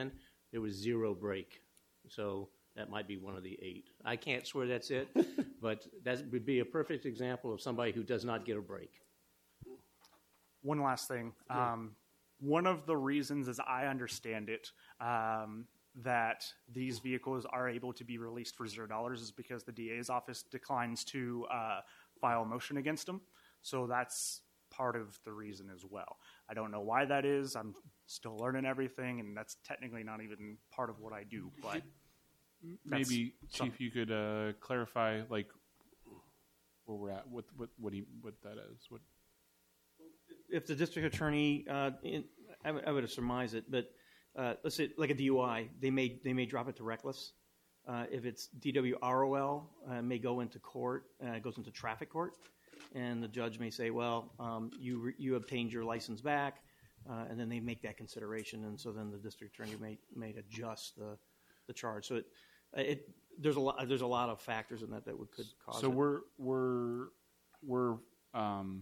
Speaker 3: there was zero brake. So that might be one of the eight. I can't swear that's it, but that would be a perfect example of somebody who does not get a break.
Speaker 9: One last thing. Um, one of the reasons, as I understand it, um, that these vehicles are able to be released for zero dollars is because the D A's office declines to uh, file a motion against them. So that's part of the reason as well. I don't know why that is. I'm still learning everything, and that's technically not even part of what I do. But
Speaker 7: maybe,
Speaker 9: some-
Speaker 7: Chief, you could uh, clarify like where we're at. What what what, he, what that is? What
Speaker 5: If the district attorney, uh, in, I, would- I would surmise it, but uh, let's say like a D U I, they may they may drop it to reckless. Uh, if it's D W R O L, uh, may go into court. Uh, it goes into traffic court, and the judge may say, "Well, um, you re- you obtained your license back," uh, and then they make that consideration, and so then the district attorney may may adjust the the charge. So it it there's a lot there's a lot of factors in that that would could cause.
Speaker 7: so
Speaker 5: it.
Speaker 7: we're we're we're um,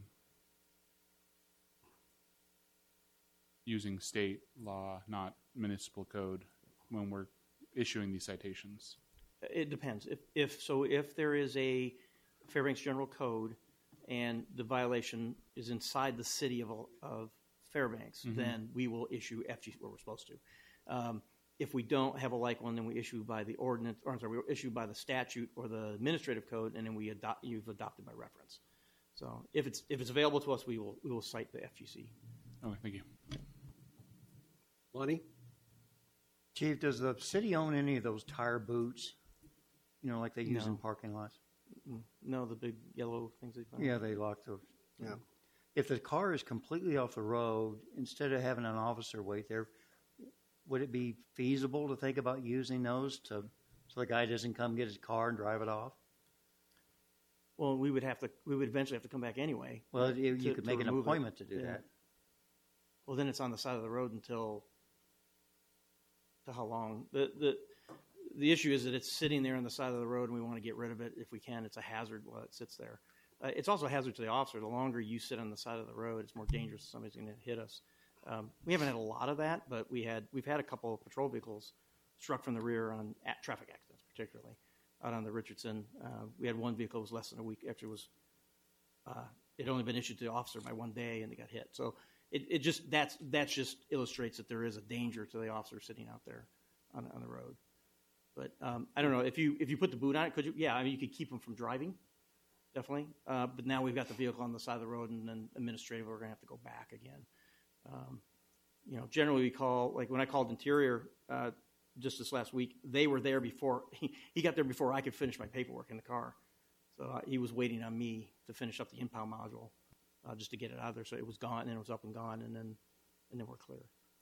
Speaker 7: using state law, not municipal code, when we're issuing these citations.
Speaker 5: It depends. If, if so, if there is a Fairbanks General Code and the violation is inside the city of, of Fairbanks,
Speaker 7: Mhm.
Speaker 5: then we will issue F G C where we're supposed to. Um, if we don't have a like one, then we issue by the ordinance, or I'm sorry, we issue by the statute or the administrative code, and then we adopt. You've adopted by reference. So if it's if it's available to us, we will we will cite the F G C.
Speaker 7: Okay, thank you.
Speaker 1: Lonnie?
Speaker 13: Chief, does the city own any of those tire boots? You know, like they use
Speaker 5: No.
Speaker 13: in parking lots?
Speaker 5: Mm, No, the big yellow things they find.
Speaker 13: Yeah, they lock those.
Speaker 1: Yeah.
Speaker 13: If the car is completely off the road, instead of having an officer wait there, would it be feasible to think about using those to so the guy doesn't come get his car and drive it off?
Speaker 5: Well, we would have to. We would eventually have to come back anyway.
Speaker 13: Well, you, you
Speaker 5: to-
Speaker 13: could
Speaker 5: to
Speaker 13: make an
Speaker 5: remove it.
Speaker 13: appointment to do
Speaker 5: Yeah.
Speaker 13: that.
Speaker 5: Well, then it's on the side of the road until to how long? The the the issue is that it's sitting there on the side of the road, and we want to get rid of it if we can. It's a hazard while it sits there. Uh, it's also a hazard to the officer. The longer you sit on the side of the road, it's more dangerous. Somebody's going to hit us. Um, we haven't had a lot of that, but we had we've had a couple of patrol vehicles struck from the rear on at traffic accidents, particularly out on the Richardson. Uh, we had one vehicle that was less than a week. Actually, was uh, it had only been issued to the officer by one day, and they got hit. So it, it just that's that's just illustrates that there is a danger to the officer sitting out there on on the road. But um, I don't know if you if you put the boot on it, could you? Yeah, I mean you could keep them from driving, definitely. Uh, but now we've got the vehicle on the side of the road, and then administratively we're going to have to go back again. Um, you know, generally we call like when I called Interior uh, just this last week, they were there before he, he got there before I could finish my paperwork in the car. So uh, he was waiting on me to finish up the impound module uh, just to get it out of there. So it was gone, and it was up and gone, and then and then we're clear.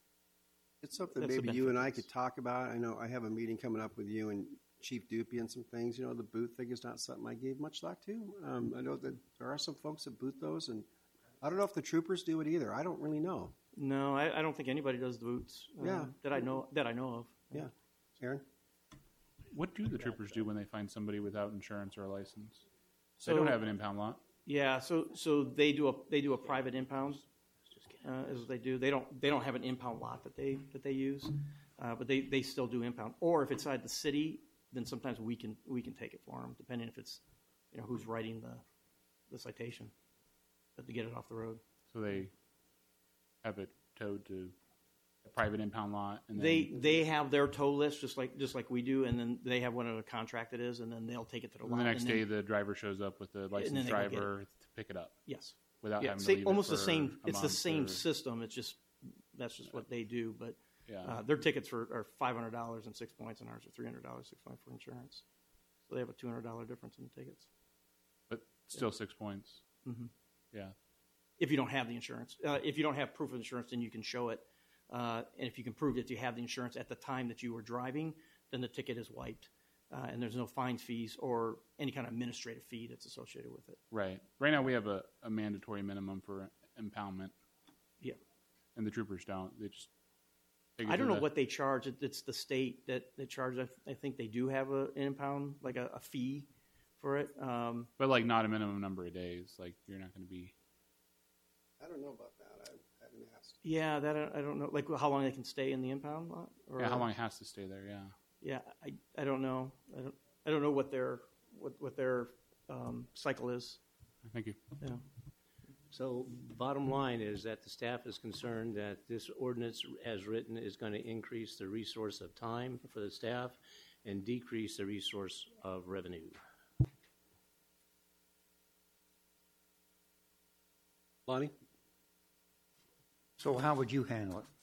Speaker 1: It's something
Speaker 5: That's the
Speaker 1: maybe you
Speaker 5: benefit
Speaker 1: and
Speaker 5: of
Speaker 1: I
Speaker 5: this.
Speaker 1: could talk about. I know I have a meeting coming up with you and Chief Dupuy and some things. You know, the booth thing is not something I gave much thought to. Um, I know that there are some folks that boot those, and I don't know if the troopers do it either. I don't really know.
Speaker 5: No, I, I don't think anybody does the boots. Uh,
Speaker 1: Yeah.
Speaker 5: that I know that I know of.
Speaker 1: Yeah, Aaron.
Speaker 7: What do the troopers do when they find somebody without insurance or a license?
Speaker 5: So-
Speaker 7: they don't have an impound lot.
Speaker 5: Yeah, so so they do a they do a private impound, uh, is what they do. They don't they don't have an impound lot that they that they use, uh, but they, they still do impound. Or if it's inside the city, then sometimes we can we can take it for them, depending if it's you know who's writing the the citation, but to get it off the road.
Speaker 7: So they have it towed to a private impound lot, and then
Speaker 5: They they have their tow list just like just like we do, and then they have whatever contract it is, and then they'll take it to the
Speaker 7: and
Speaker 5: lot.
Speaker 7: the next
Speaker 5: and then-
Speaker 7: day the driver shows up with the
Speaker 5: then
Speaker 7: licensed
Speaker 5: they go get
Speaker 7: driver to pick it up.
Speaker 5: Yes.
Speaker 7: Without
Speaker 5: yeah,
Speaker 7: having to
Speaker 5: same-
Speaker 7: leave it
Speaker 5: almost the
Speaker 7: for
Speaker 5: same.
Speaker 7: a
Speaker 5: It's the
Speaker 7: month
Speaker 5: same
Speaker 7: or-
Speaker 5: system. It's just that's just what they do. But
Speaker 7: Yeah.
Speaker 5: uh, their tickets are, are five hundred dollars and six points, and ours are three hundred dollars six points for insurance. So they have a two hundred dollar difference in the tickets.
Speaker 7: But still six points.
Speaker 5: Mhm.
Speaker 7: Yeah.
Speaker 5: If you don't have the insurance, uh, if you don't have proof of insurance, then you can show it. Uh, and if you can prove that you have the insurance at the time that you were driving, then the ticket is wiped, uh, and there's no fines, fees, or any kind of administrative fee that's associated with it.
Speaker 7: Right. Right now we have a, a mandatory minimum for impoundment.
Speaker 5: Yeah.
Speaker 7: And the troopers don't. They just take it
Speaker 5: I don't
Speaker 7: to
Speaker 5: know
Speaker 7: the-
Speaker 5: what they charge. It, it's the state that they charge. I, I think they do have a, an impound, like a, a fee for it. Um,
Speaker 7: But like not a minimum number of days. Like you're not going to be.
Speaker 1: I don't know about that. I haven't asked.
Speaker 5: Yeah, that I I don't know. Like how long they can stay in the impound lot? Or,
Speaker 7: Yeah, how long it has to stay there? Yeah.
Speaker 5: Yeah, I, I don't know. I don't I don't know what their what what their um, cycle is.
Speaker 7: Thank you.
Speaker 5: Yeah.
Speaker 3: So bottom line is that the staff is concerned that this ordinance as written is going to increase the resource of time for the staff and decrease the resource of revenue.
Speaker 1: Lonnie?
Speaker 13: So how would you handle it?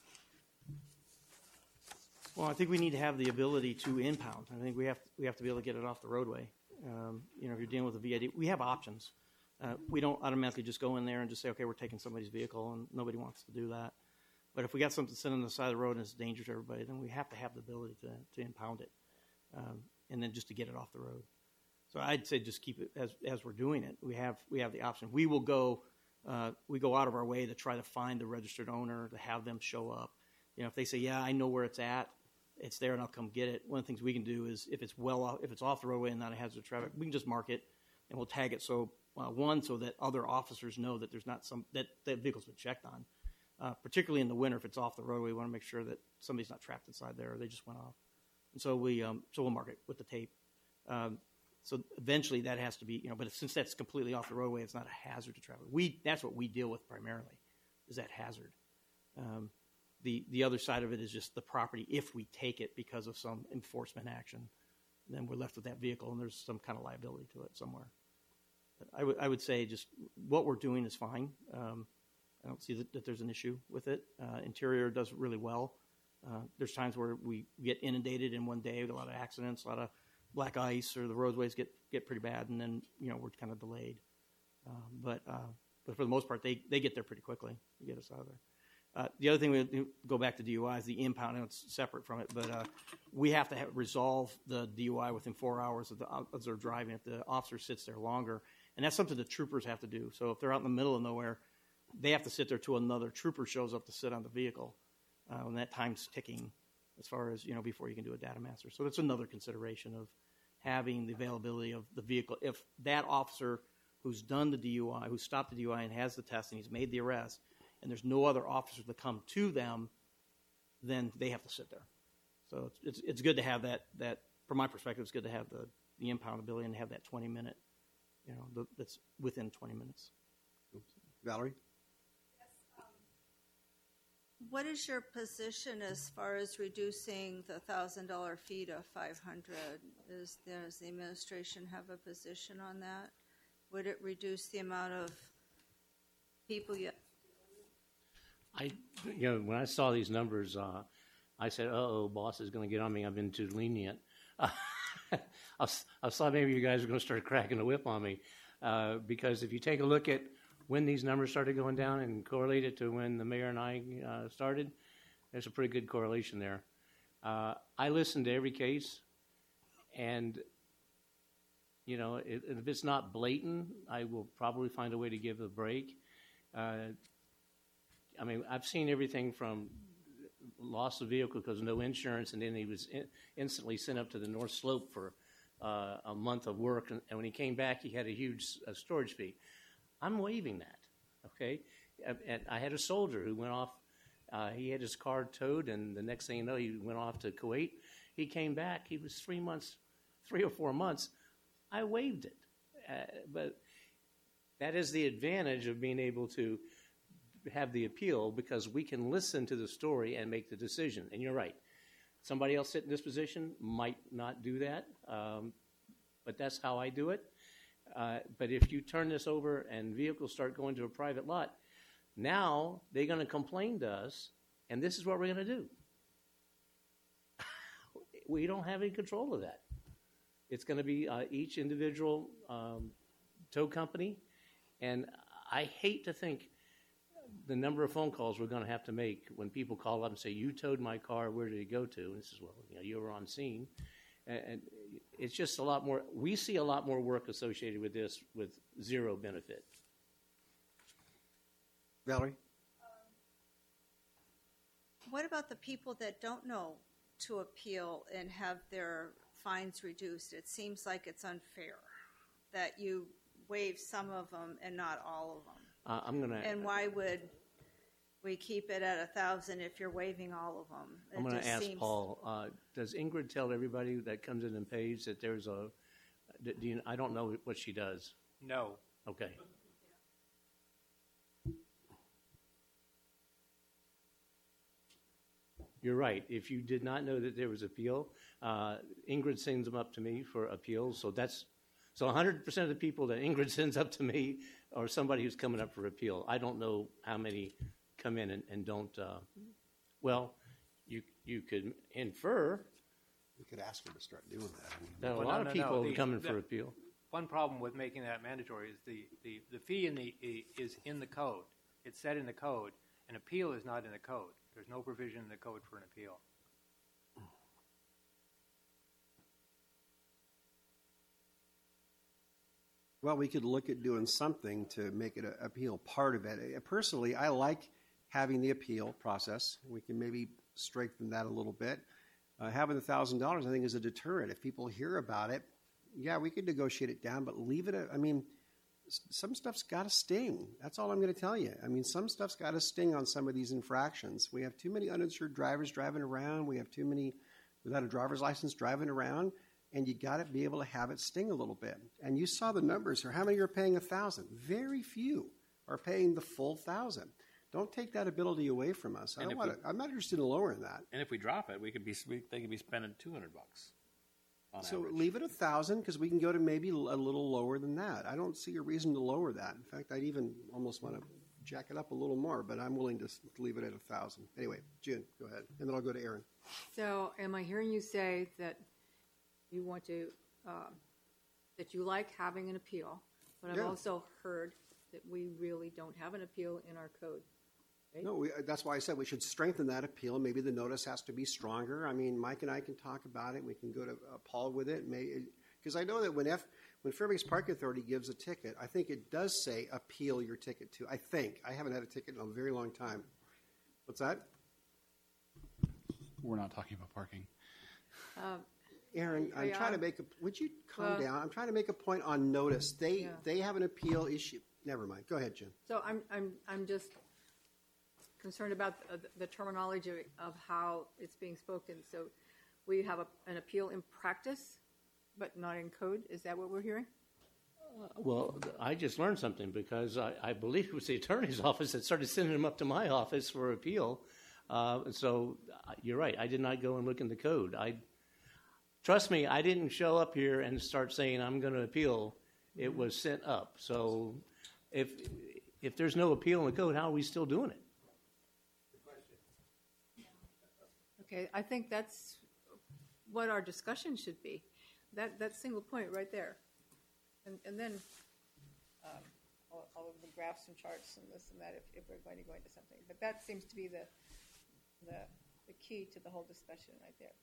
Speaker 5: Well, I think we need to have the ability to impound. I think we have we have to be able to get it off the roadway. Um, you know, if you're dealing with a V I D, we have options. Uh, we don't automatically just go in there and just say, okay, we're taking somebody's vehicle, and nobody wants to do that. But if we got something sitting on the side of the road and it's a danger to everybody, then we have to have the ability to, to impound it, um, and then just to get it off the road. So I'd say just keep it as as we're doing it. We have we have the option. We will go uh, we go out of our way to try to find the registered owner, to have them show up. You know, if they say, yeah, I know where it's at, it's there, and I'll come get it. One of the things we can do is if it's well off, if it's off the roadway and not a hazard of traffic, we can just mark it and we'll tag it. So uh, one, so that other officers know that there's not some that that vehicle's been checked on. Uh, particularly in the winter, if it's off the roadway, we want to make sure that somebody's not trapped inside there or they just went off. And so we um, so we'll mark it with the tape. Um, so eventually that has to be, you know, but since that's completely off the roadway, it's not a hazard to traffic. We that's what we deal with primarily, is that hazard. Um, the the other side of it is just the property. If we take it because of some enforcement action, then we're left with that vehicle, and there's some kind of liability to it somewhere. But I would I would say just what we're doing is fine. Um, I don't see that, that there's an issue with it. Uh, Interior does really well. Uh, there's times where we get inundated in one day with a lot of accidents, a lot of black ice, or the roadways get, get pretty bad, and then you know we're kind of delayed. Uh, but uh, but for the most part, they, they get there pretty quickly to get us out of there. Uh, the other thing we go back to D U I is the impound, and it's separate from it. But uh, we have to have, resolve the D U I within four hours of the as they're driving. If the officer sits there longer, and that's something the troopers have to do. So if they're out in the middle of nowhere, they have to sit there till another trooper shows up to sit on the vehicle, uh, and that time's ticking as far as, you know, before you can do a data master. So that's another consideration of having the availability of the vehicle. If that officer who's done the D U I, who stopped the D U I and has the test and he's made the arrest, and there's no other officers to come to them, then they have to sit there. So it's it's, it's good to have that, that, from my perspective, it's good to have the, the impound ability and have that twenty minute, you know, the, that's within twenty minutes.
Speaker 1: Valerie?
Speaker 10: What is your position as far as reducing the thousand dollar fee to five hundred? Is does the administration have a position on that? Would it reduce the amount of people you?
Speaker 3: I, you know, when I saw these numbers, uh, I said, "Uh-oh, boss is going to get on me. I've been too lenient." Uh, I, I thought maybe you guys were going to start cracking the whip on me, uh, because if you take a look at when these numbers started going down and correlate it to when the mayor and I uh, started, there's a pretty good correlation there. Uh, I listened to every case, and, you know, if, if it's not blatant, I will probably find a way to give a break. Uh, I mean, I've seen everything from loss of vehicle because of no insurance, and then he was in, instantly sent up to the North Slope for uh, a month of work, and, and when he came back, he had a huge uh, storage fee. I'm waiving that, okay? And I had a soldier who went off. Uh, he had his car towed, and the next thing you know, he went off to Kuwait. He came back. He was three months, three or four months. I waived it. Uh, but that is the advantage of being able to have the appeal, because we can listen to the story and make the decision. And you're right. Somebody else sitting in this position might not do that, um, but that's how I do it. Uh, but if you turn this over and vehicles start going to a private lot, now they're going to complain to us, and this is what we're going to do. We don't have any control of that. It's going to be uh, each individual um, tow company, and I hate to think the number of phone calls we're going to have to make when people call up and say, "You towed my car, where did it go to?" And this is, well, you know, you were on scene. And it's just a lot more, we see a lot more work associated with this with zero benefit.
Speaker 1: Valerie?
Speaker 10: What about the people that don't know to appeal and have their fines reduced? It seems like it's unfair that you waive some of them and not all of them?
Speaker 3: Uh, I'm gonna.
Speaker 10: And why would we keep it at a thousand if you're waiving all of them? It
Speaker 3: I'm going
Speaker 10: just
Speaker 3: to ask
Speaker 10: seems-
Speaker 3: Paul. Uh, does Ingrid tell everybody that comes in and pays that there's a? Do you, I don't know what she does.
Speaker 12: No.
Speaker 3: Okay. You're right. If you did not know that there was appeal, uh, Ingrid sends them up to me for appeals. So that's so one hundred percent of the people that Ingrid sends up to me are somebody who's coming up for appeal. I don't know how many come in and, and don't. Uh, well, you you could infer
Speaker 1: We could ask them to start doing that. I mean,
Speaker 3: that a
Speaker 12: Well,
Speaker 3: lot
Speaker 12: no,
Speaker 3: of
Speaker 12: no,
Speaker 3: people
Speaker 12: no.
Speaker 3: are
Speaker 12: The-
Speaker 3: coming
Speaker 12: the-
Speaker 3: for appeal.
Speaker 12: One problem with making that mandatory is the, the, the fee in the, is in the code. It's set in the code. An appeal is not in the code. There's no provision in the code for an appeal.
Speaker 1: Well, we could look at doing something to make it an appeal part of it. Uh, Personally, I like having the appeal process. We can maybe strengthen that a little bit. Uh, having the one thousand dollars, I think, is a deterrent. If people hear about it, yeah, we could negotiate it down, but leave it at, I mean, s- some stuff's got to sting. That's all I'm going to tell you. I mean, some stuff's got to sting on some of these infractions. We have too many uninsured drivers driving around. We have too many without a driver's license driving around. And you got to be able to have it sting a little bit. And you saw the numbers here. How many are paying a thousand? Very few are paying the full thousand. Don't take that ability away from us. I
Speaker 6: And
Speaker 1: don't
Speaker 6: if
Speaker 1: want
Speaker 6: we-
Speaker 1: to, I'm not interested in lowering that.
Speaker 6: And if we drop it, we could be we, they could be spending two hundred bucks. On
Speaker 1: So
Speaker 6: average.
Speaker 1: leave it a thousand because we can go to maybe a little lower than that. I don't see a reason to lower that. In fact, I'd even almost want to jack it up a little more, but I'm willing to s- leave it at a thousand. Anyway, June, go ahead, and then I'll go to Aaron.
Speaker 14: So am I hearing you say that you want to, um, that you like having an appeal, but I've
Speaker 1: Yeah.
Speaker 14: also heard that we really don't have an appeal in our code? Right?
Speaker 1: No, we, that's why I said we should strengthen that appeal. Maybe the notice has to be stronger. I mean, Mike and I can talk about it. We can go to uh, Paul with it. Because I know that when F, when Fairbanks Park Authority gives a ticket, I think it does say appeal your ticket to. I think. I haven't had a ticket in a very long time. What's that?
Speaker 7: We're not talking about parking.
Speaker 14: Um,
Speaker 1: Aaron,
Speaker 14: Are
Speaker 1: I'm
Speaker 14: you
Speaker 1: trying to
Speaker 14: on?
Speaker 1: make a. Would you calm
Speaker 14: Well-
Speaker 1: down? I'm trying to make a point on notice. They
Speaker 14: Yeah.
Speaker 1: they have an appeal issue. Never mind. Go ahead, Jim.
Speaker 14: So I'm, I'm, I'm just concerned about the, the terminology of how it's being spoken. So we have a, an appeal in practice, but not in code. Is that what we're hearing?
Speaker 3: Well, I just learned something because I, I believe it was the attorney's office that started sending them up to my office for appeal. Uh, so uh, you're right. I did not go and look in the code. I trust me. I didn't show up here and start saying I'm going to appeal. It was sent up. So if if there's no appeal in the code, how are we still doing it?
Speaker 14: Okay, I think that's what our discussion should be. That that single point right there, and and then um, all, all of the graphs and charts and this and that. If, if we're going to go into something, but that seems to be the the the key to the whole discussion right there.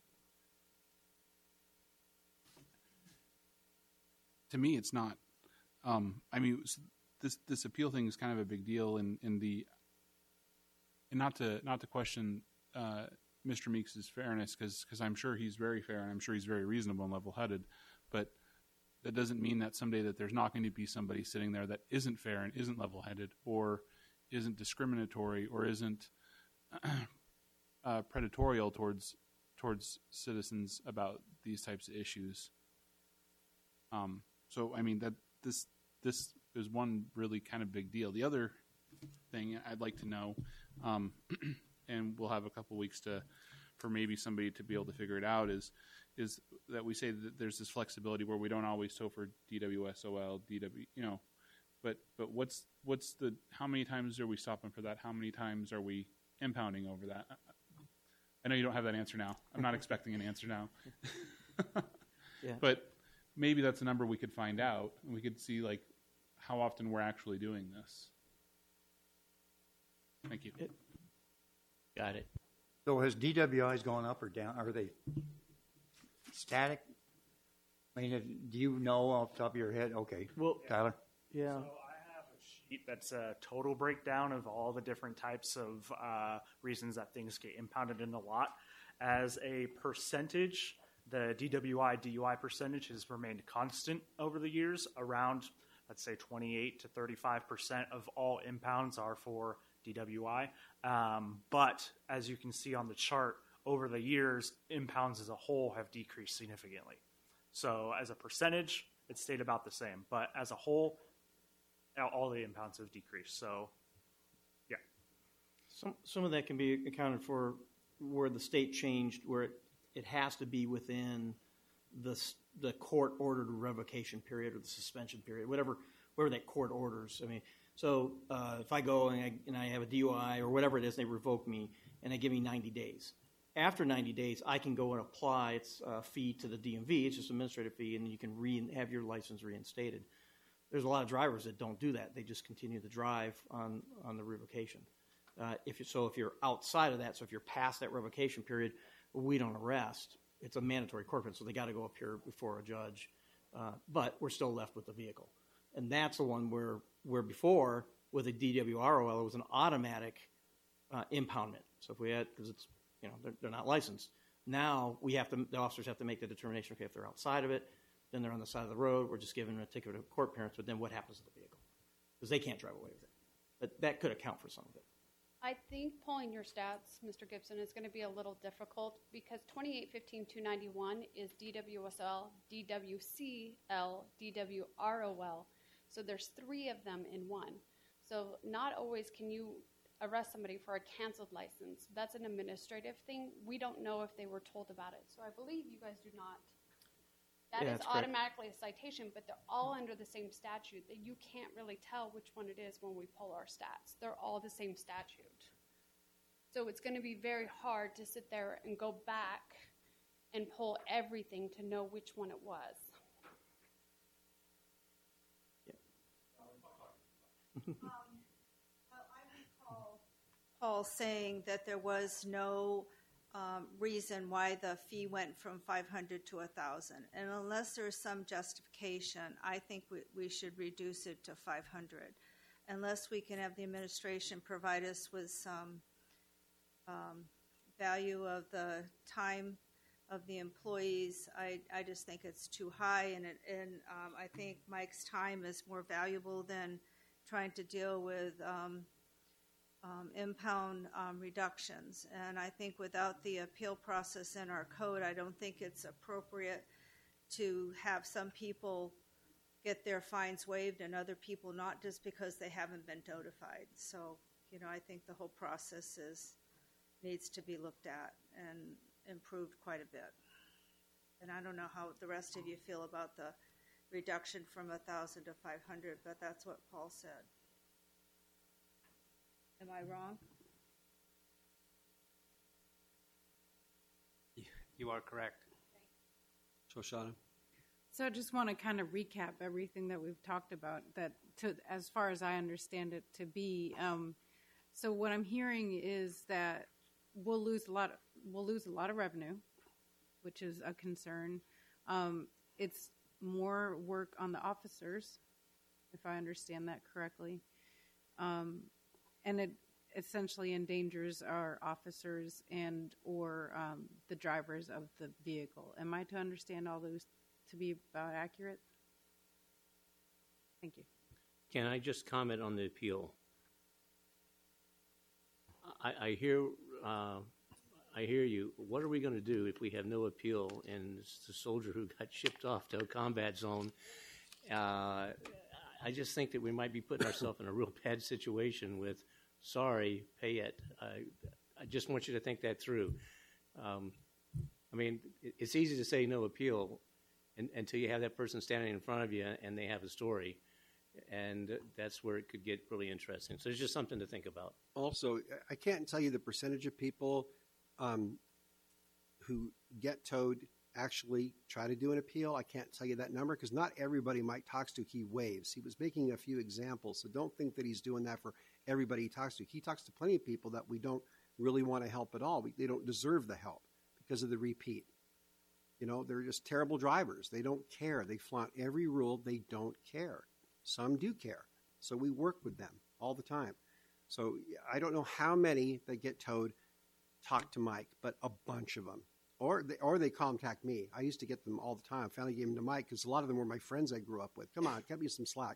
Speaker 7: To me, it's not. Um, I mean, s- this this appeal thing is kind of a big deal in, in the, and not to not to question uh, Mister Meeks's fairness, because I'm sure he's very fair and I'm sure he's very reasonable and level-headed, but that doesn't mean that someday that there's not going to be somebody sitting there that isn't fair and isn't level-headed or isn't discriminatory or isn't uh, predatorial towards towards citizens about these types of issues. Um, so, I mean, that this this is one really kind of big deal. The other thing I'd like to know, um, and we'll have a couple weeks to for maybe somebody to be able to figure it out, is is that we say that there's this flexibility where we don't always tow for D W S O L, D W, you know, but but what's what's the how many times are we stopping for that? How many times are we impounding over that? I know you don't have that answer now. I'm not expecting an answer now.
Speaker 5: Yeah.
Speaker 7: But maybe that's a number we could find out, and we could see like how often we're actually doing this. Thank you.
Speaker 3: Got it.
Speaker 13: So has D W Is gone up or down? Are they static? I mean, if- do you know off the top of your head? Okay.
Speaker 5: Well,
Speaker 13: Tyler?
Speaker 5: Yeah.
Speaker 9: So I have a sheet that's a total breakdown of all the different types of uh, reasons that things get impounded in the lot. As a percentage, the D W I, D U I percentage has remained constant over the years, around let's say twenty-eight to thirty-five percent of all impounds are for D W I. Um, but as you can see on the chart, over the years, impounds as a whole have decreased significantly. So as a percentage, it stayed about the same. But as a whole, all the impounds have decreased. So, yeah.
Speaker 5: Some some of that can be accounted for where the state changed, where it, it has to be within the the court ordered revocation period or the suspension period, whatever whatever that court orders. I mean, so uh, if I go and I, and I have a D U I or whatever it is, they revoke me and they give me ninety days. After ninety days, I can go and apply its uh, fee to the D M V. It's just an administrative fee, and you can re- have your license reinstated. There's a lot of drivers that don't do that. They just continue to drive on, on the revocation. Uh, if you, so if you're outside of that, so if you're past that revocation period, we don't arrest. It's a mandatory court, so they got to go up here before a judge. Uh, but we're still left with the vehicle. And that's the one where, where before, with a D W R O L, it was an automatic uh, impoundment. So if we had, because it's, you know, they're, they're not licensed. Now we have to, the officers have to make the determination, okay, if they're outside of it, then they're on the side of the road, we're just giving them a ticket to court parents, but then what happens to the vehicle? Because they can't drive away with it. But that could account for some of it.
Speaker 8: I think pulling your stats, Mister Gibson, is going to be a little difficult because twenty-eight fifteen two ninety-one is D W S L, D W C L, D W R O L. So there's three of them in one. So not always can you arrest somebody for a canceled license. That's an administrative thing. We don't know if they were told about it. So I believe you guys do not. That
Speaker 5: Yeah,
Speaker 8: is
Speaker 5: that's correct.
Speaker 8: automatically a citation, but they're all under the same statute that you can't really tell which one it is when we pull our stats. They're all the same statute. So it's going to be very hard to sit there and go back and pull everything to know which one it was.
Speaker 10: Paul saying that there was no um, reason why the fee went from five hundred to one thousand. And unless there's some justification, I think we, we should reduce it to five hundred. Unless we can have the administration provide us with some um, value of the time of the employees, I, I just think it's too high. And, it, and um, I think Mike's time is more valuable than trying to deal with um, Um, impound um, reductions. And I think without the appeal process in our code, I don't think it's appropriate to have some people get their fines waived and other people not, just because they haven't been notified. So, you know, I think the whole process is, needs to be looked at and improved quite a bit. And I don't know how the rest of you feel about the reduction from one thousand to five hundred, but that's what Paul said. Am I wrong?
Speaker 12: You are correct.
Speaker 1: Shoshana?
Speaker 4: So I just want to kind of recap everything that we've talked about, that to, as far as I understand it to be. Um, so what I'm hearing is that we'll lose a lot. Of, we'll lose a lot of revenue, which is a concern. Um, it's more work on the officers, if I understand that correctly. Um, and it essentially endangers our officers and or um, the drivers of the vehicle. Am I to understand all those to be about accurate? Thank you.
Speaker 3: Can I just comment on the appeal? I, I hear, uh, I hear you. What are we going to do if we have no appeal and it's the soldier who got shipped off to a combat zone? Uh, I just think that we might be putting ourselves in a real bad situation with, sorry, pay it. I, I just want you to think that through. Um, I mean, it, it's easy to say no appeal and, until you have that person standing in front of you and they have a story. And that's where it could get really interesting. So it's just something to think about.
Speaker 1: Also, I can't tell you the percentage of people um, who get towed actually try to do an appeal. I can't tell you that number because not everybody Mike talks to he waives. He was making a few examples, so don't think that he's doing that for everybody he talks to. He talks to plenty of people that we don't really want to help at all. We, they don't deserve the help because of the repeat. You know, they're just terrible drivers. They don't care. They flaunt every rule. They don't care. Some do care. So we work with them all the time. So I don't know how many that get towed talk to Mike, but a bunch of them. Or they, or they contact me. I used to get them all the time. I finally gave them to Mike because a lot of them were my friends I grew up with. Come on, cut me some slack.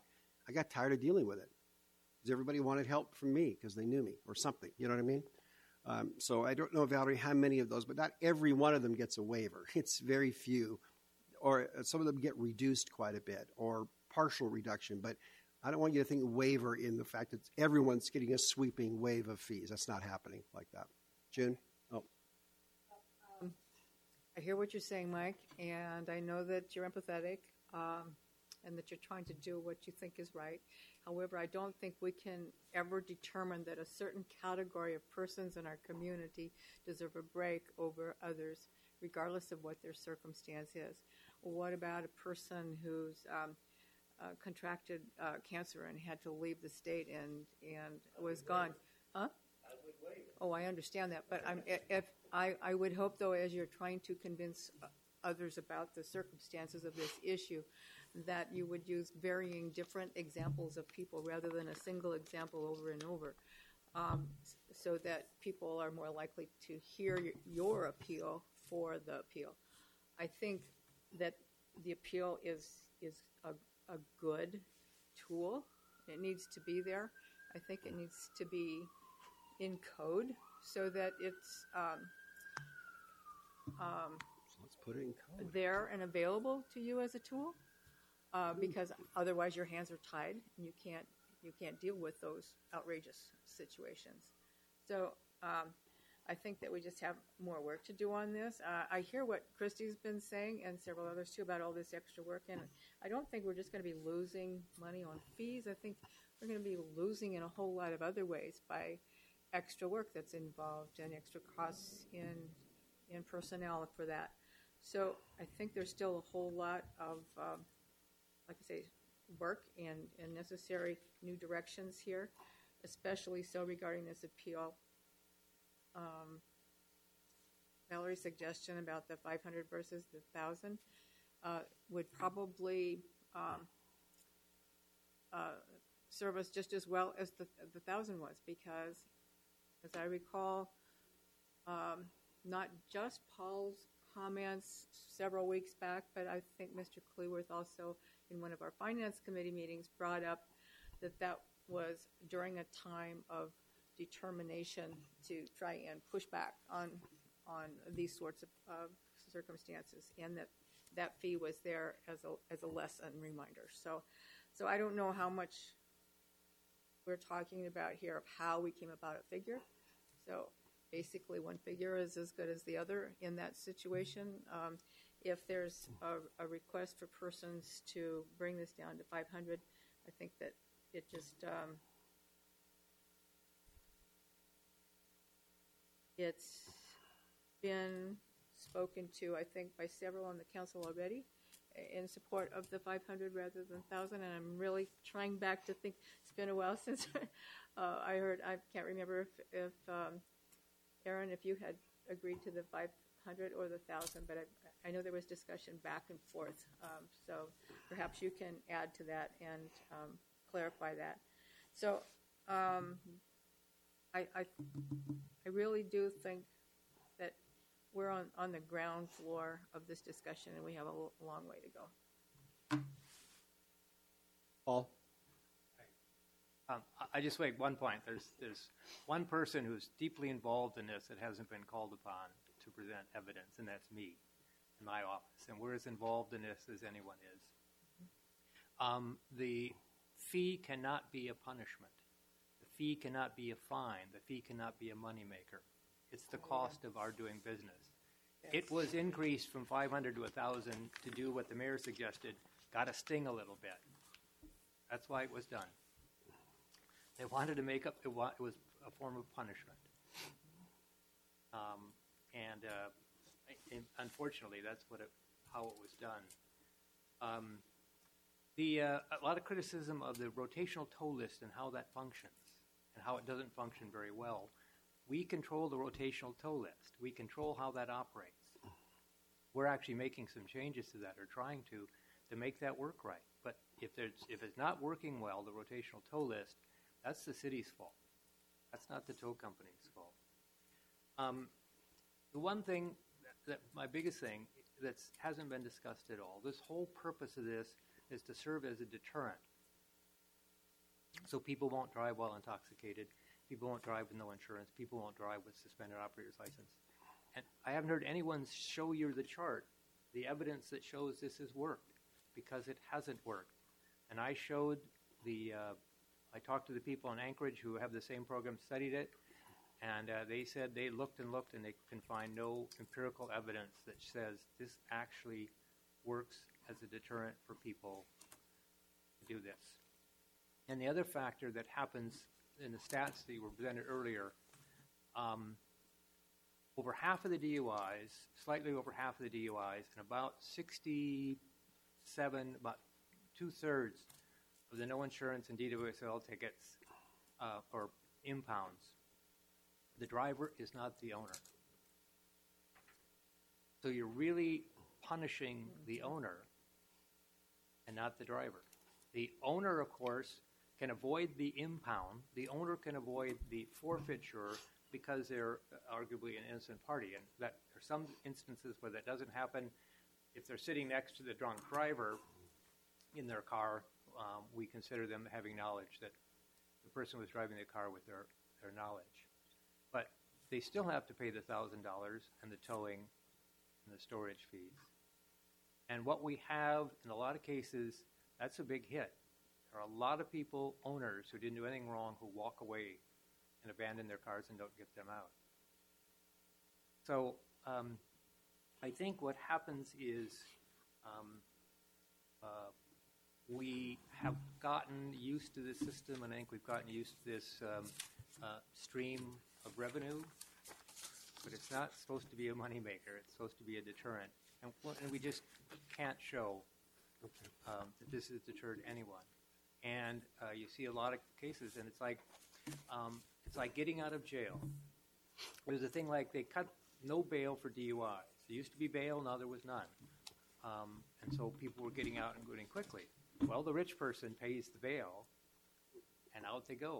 Speaker 1: I got tired of dealing with it. Because everybody wanted help from me because they knew me or something. You know what I mean? Um, so I don't know, Valerie, how many of those, but not every one of them gets a waiver. It's very few. Or some of them get reduced quite a bit or partial reduction. But I don't want you to think waiver in the fact that everyone's getting a sweeping wave of fees. That's not happening like that. June? Oh.
Speaker 14: Um, I hear what you're saying, Mike, and I know that you're empathetic um, and that you're trying to do what you think is right. However, I don't think we can ever determine that a certain category of persons in our community deserve a break over others, regardless of what their circumstance is. What about a person who's um, uh, contracted uh, cancer and had to leave the state and, and was gone? Huh? Oh, I understand that, but I'm, if I, I would hope, though, as you're trying to convince others about the circumstances of this issue, that you would use varying different examples of people rather than a single example over and over, um, so that people are more likely to hear your, your appeal for the appeal. I think that the appeal is is a, a good tool. It needs to be there. I think it needs to be in code so that it's um, um,
Speaker 1: so let's put it in code.
Speaker 14: There and available to you as a tool, uh, because otherwise your hands are tied and you can't you can't deal with those outrageous situations. So um, I think that we just have more work to do on this. Uh, I hear what Christy's been saying and several others too about all this extra work, and I don't think we're just going to be losing money on fees. I think we're going to be losing in a whole lot of other ways by extra work that's involved and extra costs in in personnel for that. So I think there's still a whole lot of, um, like I say, work and, and necessary new directions here, especially so regarding this appeal. Um, Valerie's suggestion about the five hundred versus the one thousand uh, would probably um, uh, serve us just as well as the, the one thousand was, because, as I recall, um, not just Paul's comments several weeks back, but I think Mister Cleworth also in one of our Finance Committee meetings brought up that that was during a time of determination to try and push back on on these sorts of uh, circumstances, and that that fee was there as a as a lesson reminder. So, so I don't know how much we're talking about here of how we came about a figure. So basically, one figure is as good as the other in that situation. Um, if there's a, a request for persons to bring this down to five hundred, I think that it just um, it's been spoken to, I think, by several on the council already in support of the five hundred rather than one thousand, and I'm really trying back to think. It's been a while since uh, I heard, I can't remember if, if um, Aaron, if you had agreed to the five hundred or the one thousand, but I, I know there was discussion back and forth, um, so perhaps you can add to that and um, clarify that. So um, I, I, I really do think that we're on, on the ground floor of this discussion, and we have a l- long way to go.
Speaker 1: Paul?
Speaker 12: Um, I I just make one point. There's there's one person who's deeply involved in this that hasn't been called upon to present evidence, and that's me in my office. And we're as involved in this as anyone is. Um, the fee cannot be a punishment. The fee cannot be a fine. The fee cannot be a moneymaker. It's the cost of our doing business. It was increased from five hundred to one thousand to do what the mayor suggested. Got to sting a little bit. That's why it was done. They wanted to make up, it was a form of punishment. Um, and, uh, and unfortunately, that's what it, how it was done. Um, the, uh, a lot of criticism of the rotational toll list and how that functions and how it doesn't function very well. We control the rotational toll list. We control how that operates. We're actually making some changes to that, or trying to, to make that work right. But if, there's, if it's not working well, the rotational toll list, that's the city's fault. That's not the tow company's fault. Um, the one thing, that, that my biggest thing that hasn't been discussed at all, this whole purpose of this is to serve as a deterrent. So people won't drive while intoxicated. People won't drive with no insurance. People won't drive with suspended operator's license. And I haven't heard anyone show you the chart, the evidence that shows this has worked, because it hasn't worked. And I showed the, uh, I talked to the people in Anchorage who have the same program, studied it, and uh, they said they looked and looked and they can find no empirical evidence that says this actually works as a deterrent for people to do this. And the other factor that happens in the stats that were presented earlier, um, over half of the D U Is, slightly over half of the D U Is, and about sixty-seven, about two-thirds of the no insurance and D W S L tickets uh, or impounds, the driver is not the owner. So you're really punishing the owner and not the driver. The owner, of course, can avoid the impound. The owner can avoid the forfeiture because they're arguably an innocent party. And that there are some instances where that doesn't happen. If they're sitting next to the drunk driver in their car, um, we consider them having knowledge that the person was driving the car with their, their knowledge. But they still have to pay the one thousand dollars and the towing and the storage fees. And what we have in a lot of cases, that's a big hit. There are a lot of people, owners, who didn't do anything wrong, who walk away and abandon their cars and don't get them out. So um, I think what happens is um, uh, we have gotten used to this system, and I think we've gotten used to this um, uh, stream of revenue, but it's not supposed to be a moneymaker. It's supposed to be a deterrent. And, and we just can't show um, that this has deterred anyone. And uh, you see a lot of cases, and it's like um, it's like getting out of jail. There's a thing like they cut no bail for D U Is. There used to be bail, now there was none. Um, and so people were getting out and getting quickly. Well, the rich person pays the bail, and out they go.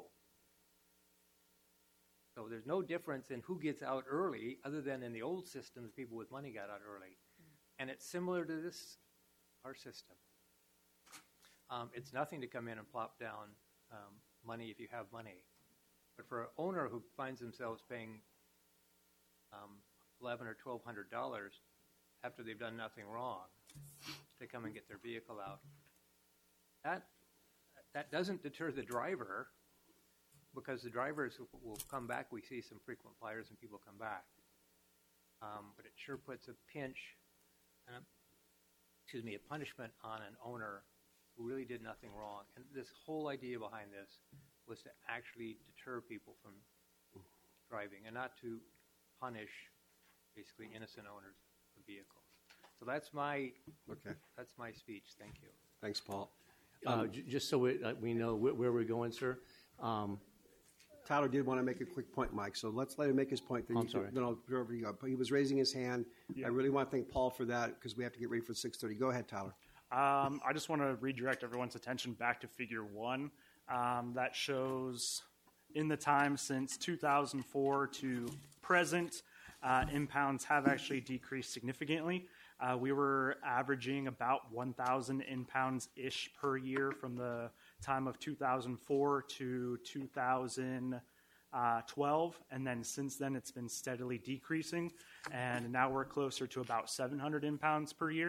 Speaker 12: So there's no difference in who gets out early, other than in the old system, the people with money got out early. And it's similar to this, our system. Um, it's nothing to come in and plop down um, money if you have money. But for an owner who finds themselves paying um, eleven or twelve hundred dollars after they've done nothing wrong to come and get their vehicle out, that that doesn't deter the driver, because the drivers will come back. We see some frequent flyers and people come back. Um, but it sure puts a pinch, uh, excuse me, a punishment on an owner who really did nothing wrong. And this whole idea behind this was to actually deter people from driving and not to punish basically innocent owners of vehicles. So that's my
Speaker 1: okay.
Speaker 12: That's my speech. Thank you.
Speaker 1: Thanks, Paul.
Speaker 3: Uh,
Speaker 1: Um,
Speaker 3: j- just so we, uh, we know where, where we're going, sir. Um,
Speaker 1: Tyler did want to make a quick point, Mike, so let's let him make his point. Then,
Speaker 3: I'm
Speaker 1: you
Speaker 3: sorry.
Speaker 1: Can, then I'll go over to you. But he was raising his hand.
Speaker 9: Yeah.
Speaker 1: I really want to thank Paul for that because we have to get ready for six thirty. Go ahead, Tyler.
Speaker 9: Um, I just want to redirect everyone's attention back to Figure one. Um, that shows in the time since two thousand four to present, uh, impounds have actually decreased significantly. Uh, we were averaging about one thousand impounds-ish per year from the time of two thousand four to two thousand twelve, and then since then it's been steadily decreasing, and now we're closer to about seven hundred impounds per year.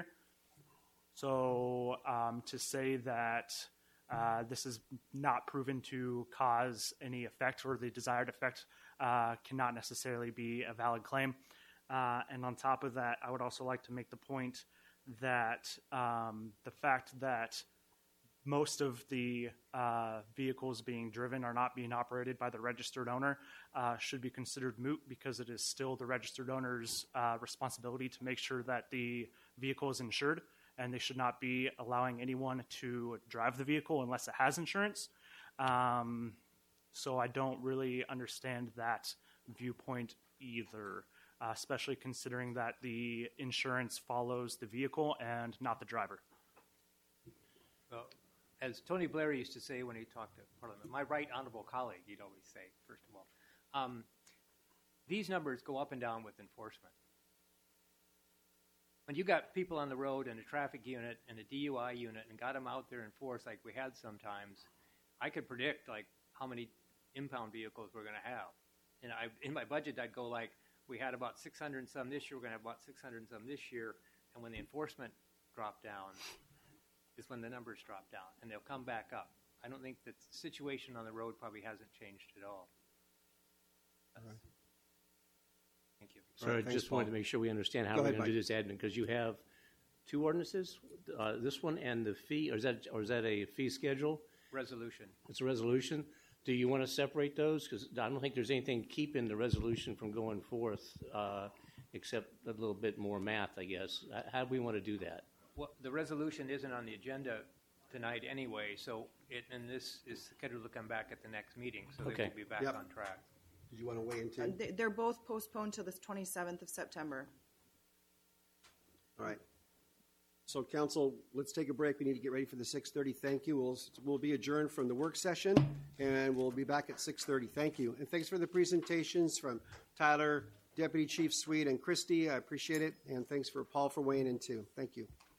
Speaker 9: So um, to say that uh, this is not proven to cause any effect or the desired effect uh, cannot necessarily be a valid claim. Uh, and on top of that, I would also like to make the point that um, the fact that most of the uh, vehicles being driven are not being operated by the registered owner uh, should be considered moot, because it is still the registered owner's uh, responsibility to make sure that the vehicle is insured, and they should not be allowing anyone to drive the vehicle unless it has insurance. Um, so I don't really understand that viewpoint either, uh, especially considering that the insurance follows the vehicle and not the driver.
Speaker 12: Well, as Tony Blair used to say when he talked to Parliament, my right honorable colleague, he'd always say, first of all, um, these numbers go up and down with enforcement. When you got people on the road and a traffic unit and a D U I unit and got them out there in force like we had sometimes, I could predict like how many impound vehicles we're going to have. And I, in my budget, I'd go like, we had about six hundred and some this year, we're going to have about six hundred and some this year, and when the enforcement drop down is when the numbers drop down, and they'll come back up. I don't think that the situation on the road probably hasn't changed at all. That's,
Speaker 1: right.
Speaker 12: Thank you.
Speaker 3: So I just wanted to make sure we understand how
Speaker 1: Go
Speaker 3: we're
Speaker 1: ahead,
Speaker 3: going to do
Speaker 1: Mike.
Speaker 3: this admin, because you have two ordinances, uh, this one and the fee, or is that, or is that a fee schedule?
Speaker 12: Resolution.
Speaker 3: It's a resolution. Do you want to separate those? Because I don't think there's anything keeping the resolution from going forth, uh, except a little bit more math, I guess. Uh, How do we want to do that?
Speaker 12: Well, the resolution isn't on the agenda tonight anyway, so it, and this is scheduled to come back at the next meeting, so
Speaker 3: Okay.
Speaker 12: they will be back
Speaker 1: Yep.
Speaker 12: on track.
Speaker 1: Did you want to weigh in
Speaker 2: Uh,
Speaker 1: too?
Speaker 2: they- They're both postponed to the twenty-seventh of September.
Speaker 1: All right. So, council, let's take a break. We need to get ready for the six thirty. Thank you. We'll, we'll be adjourned from the work session, and we'll be back at six thirty. Thank you. And thanks for the presentations from Tyler, Deputy Chief Sweet, and Christy. I appreciate it. And thanks for Paul for weighing in, too. Thank you.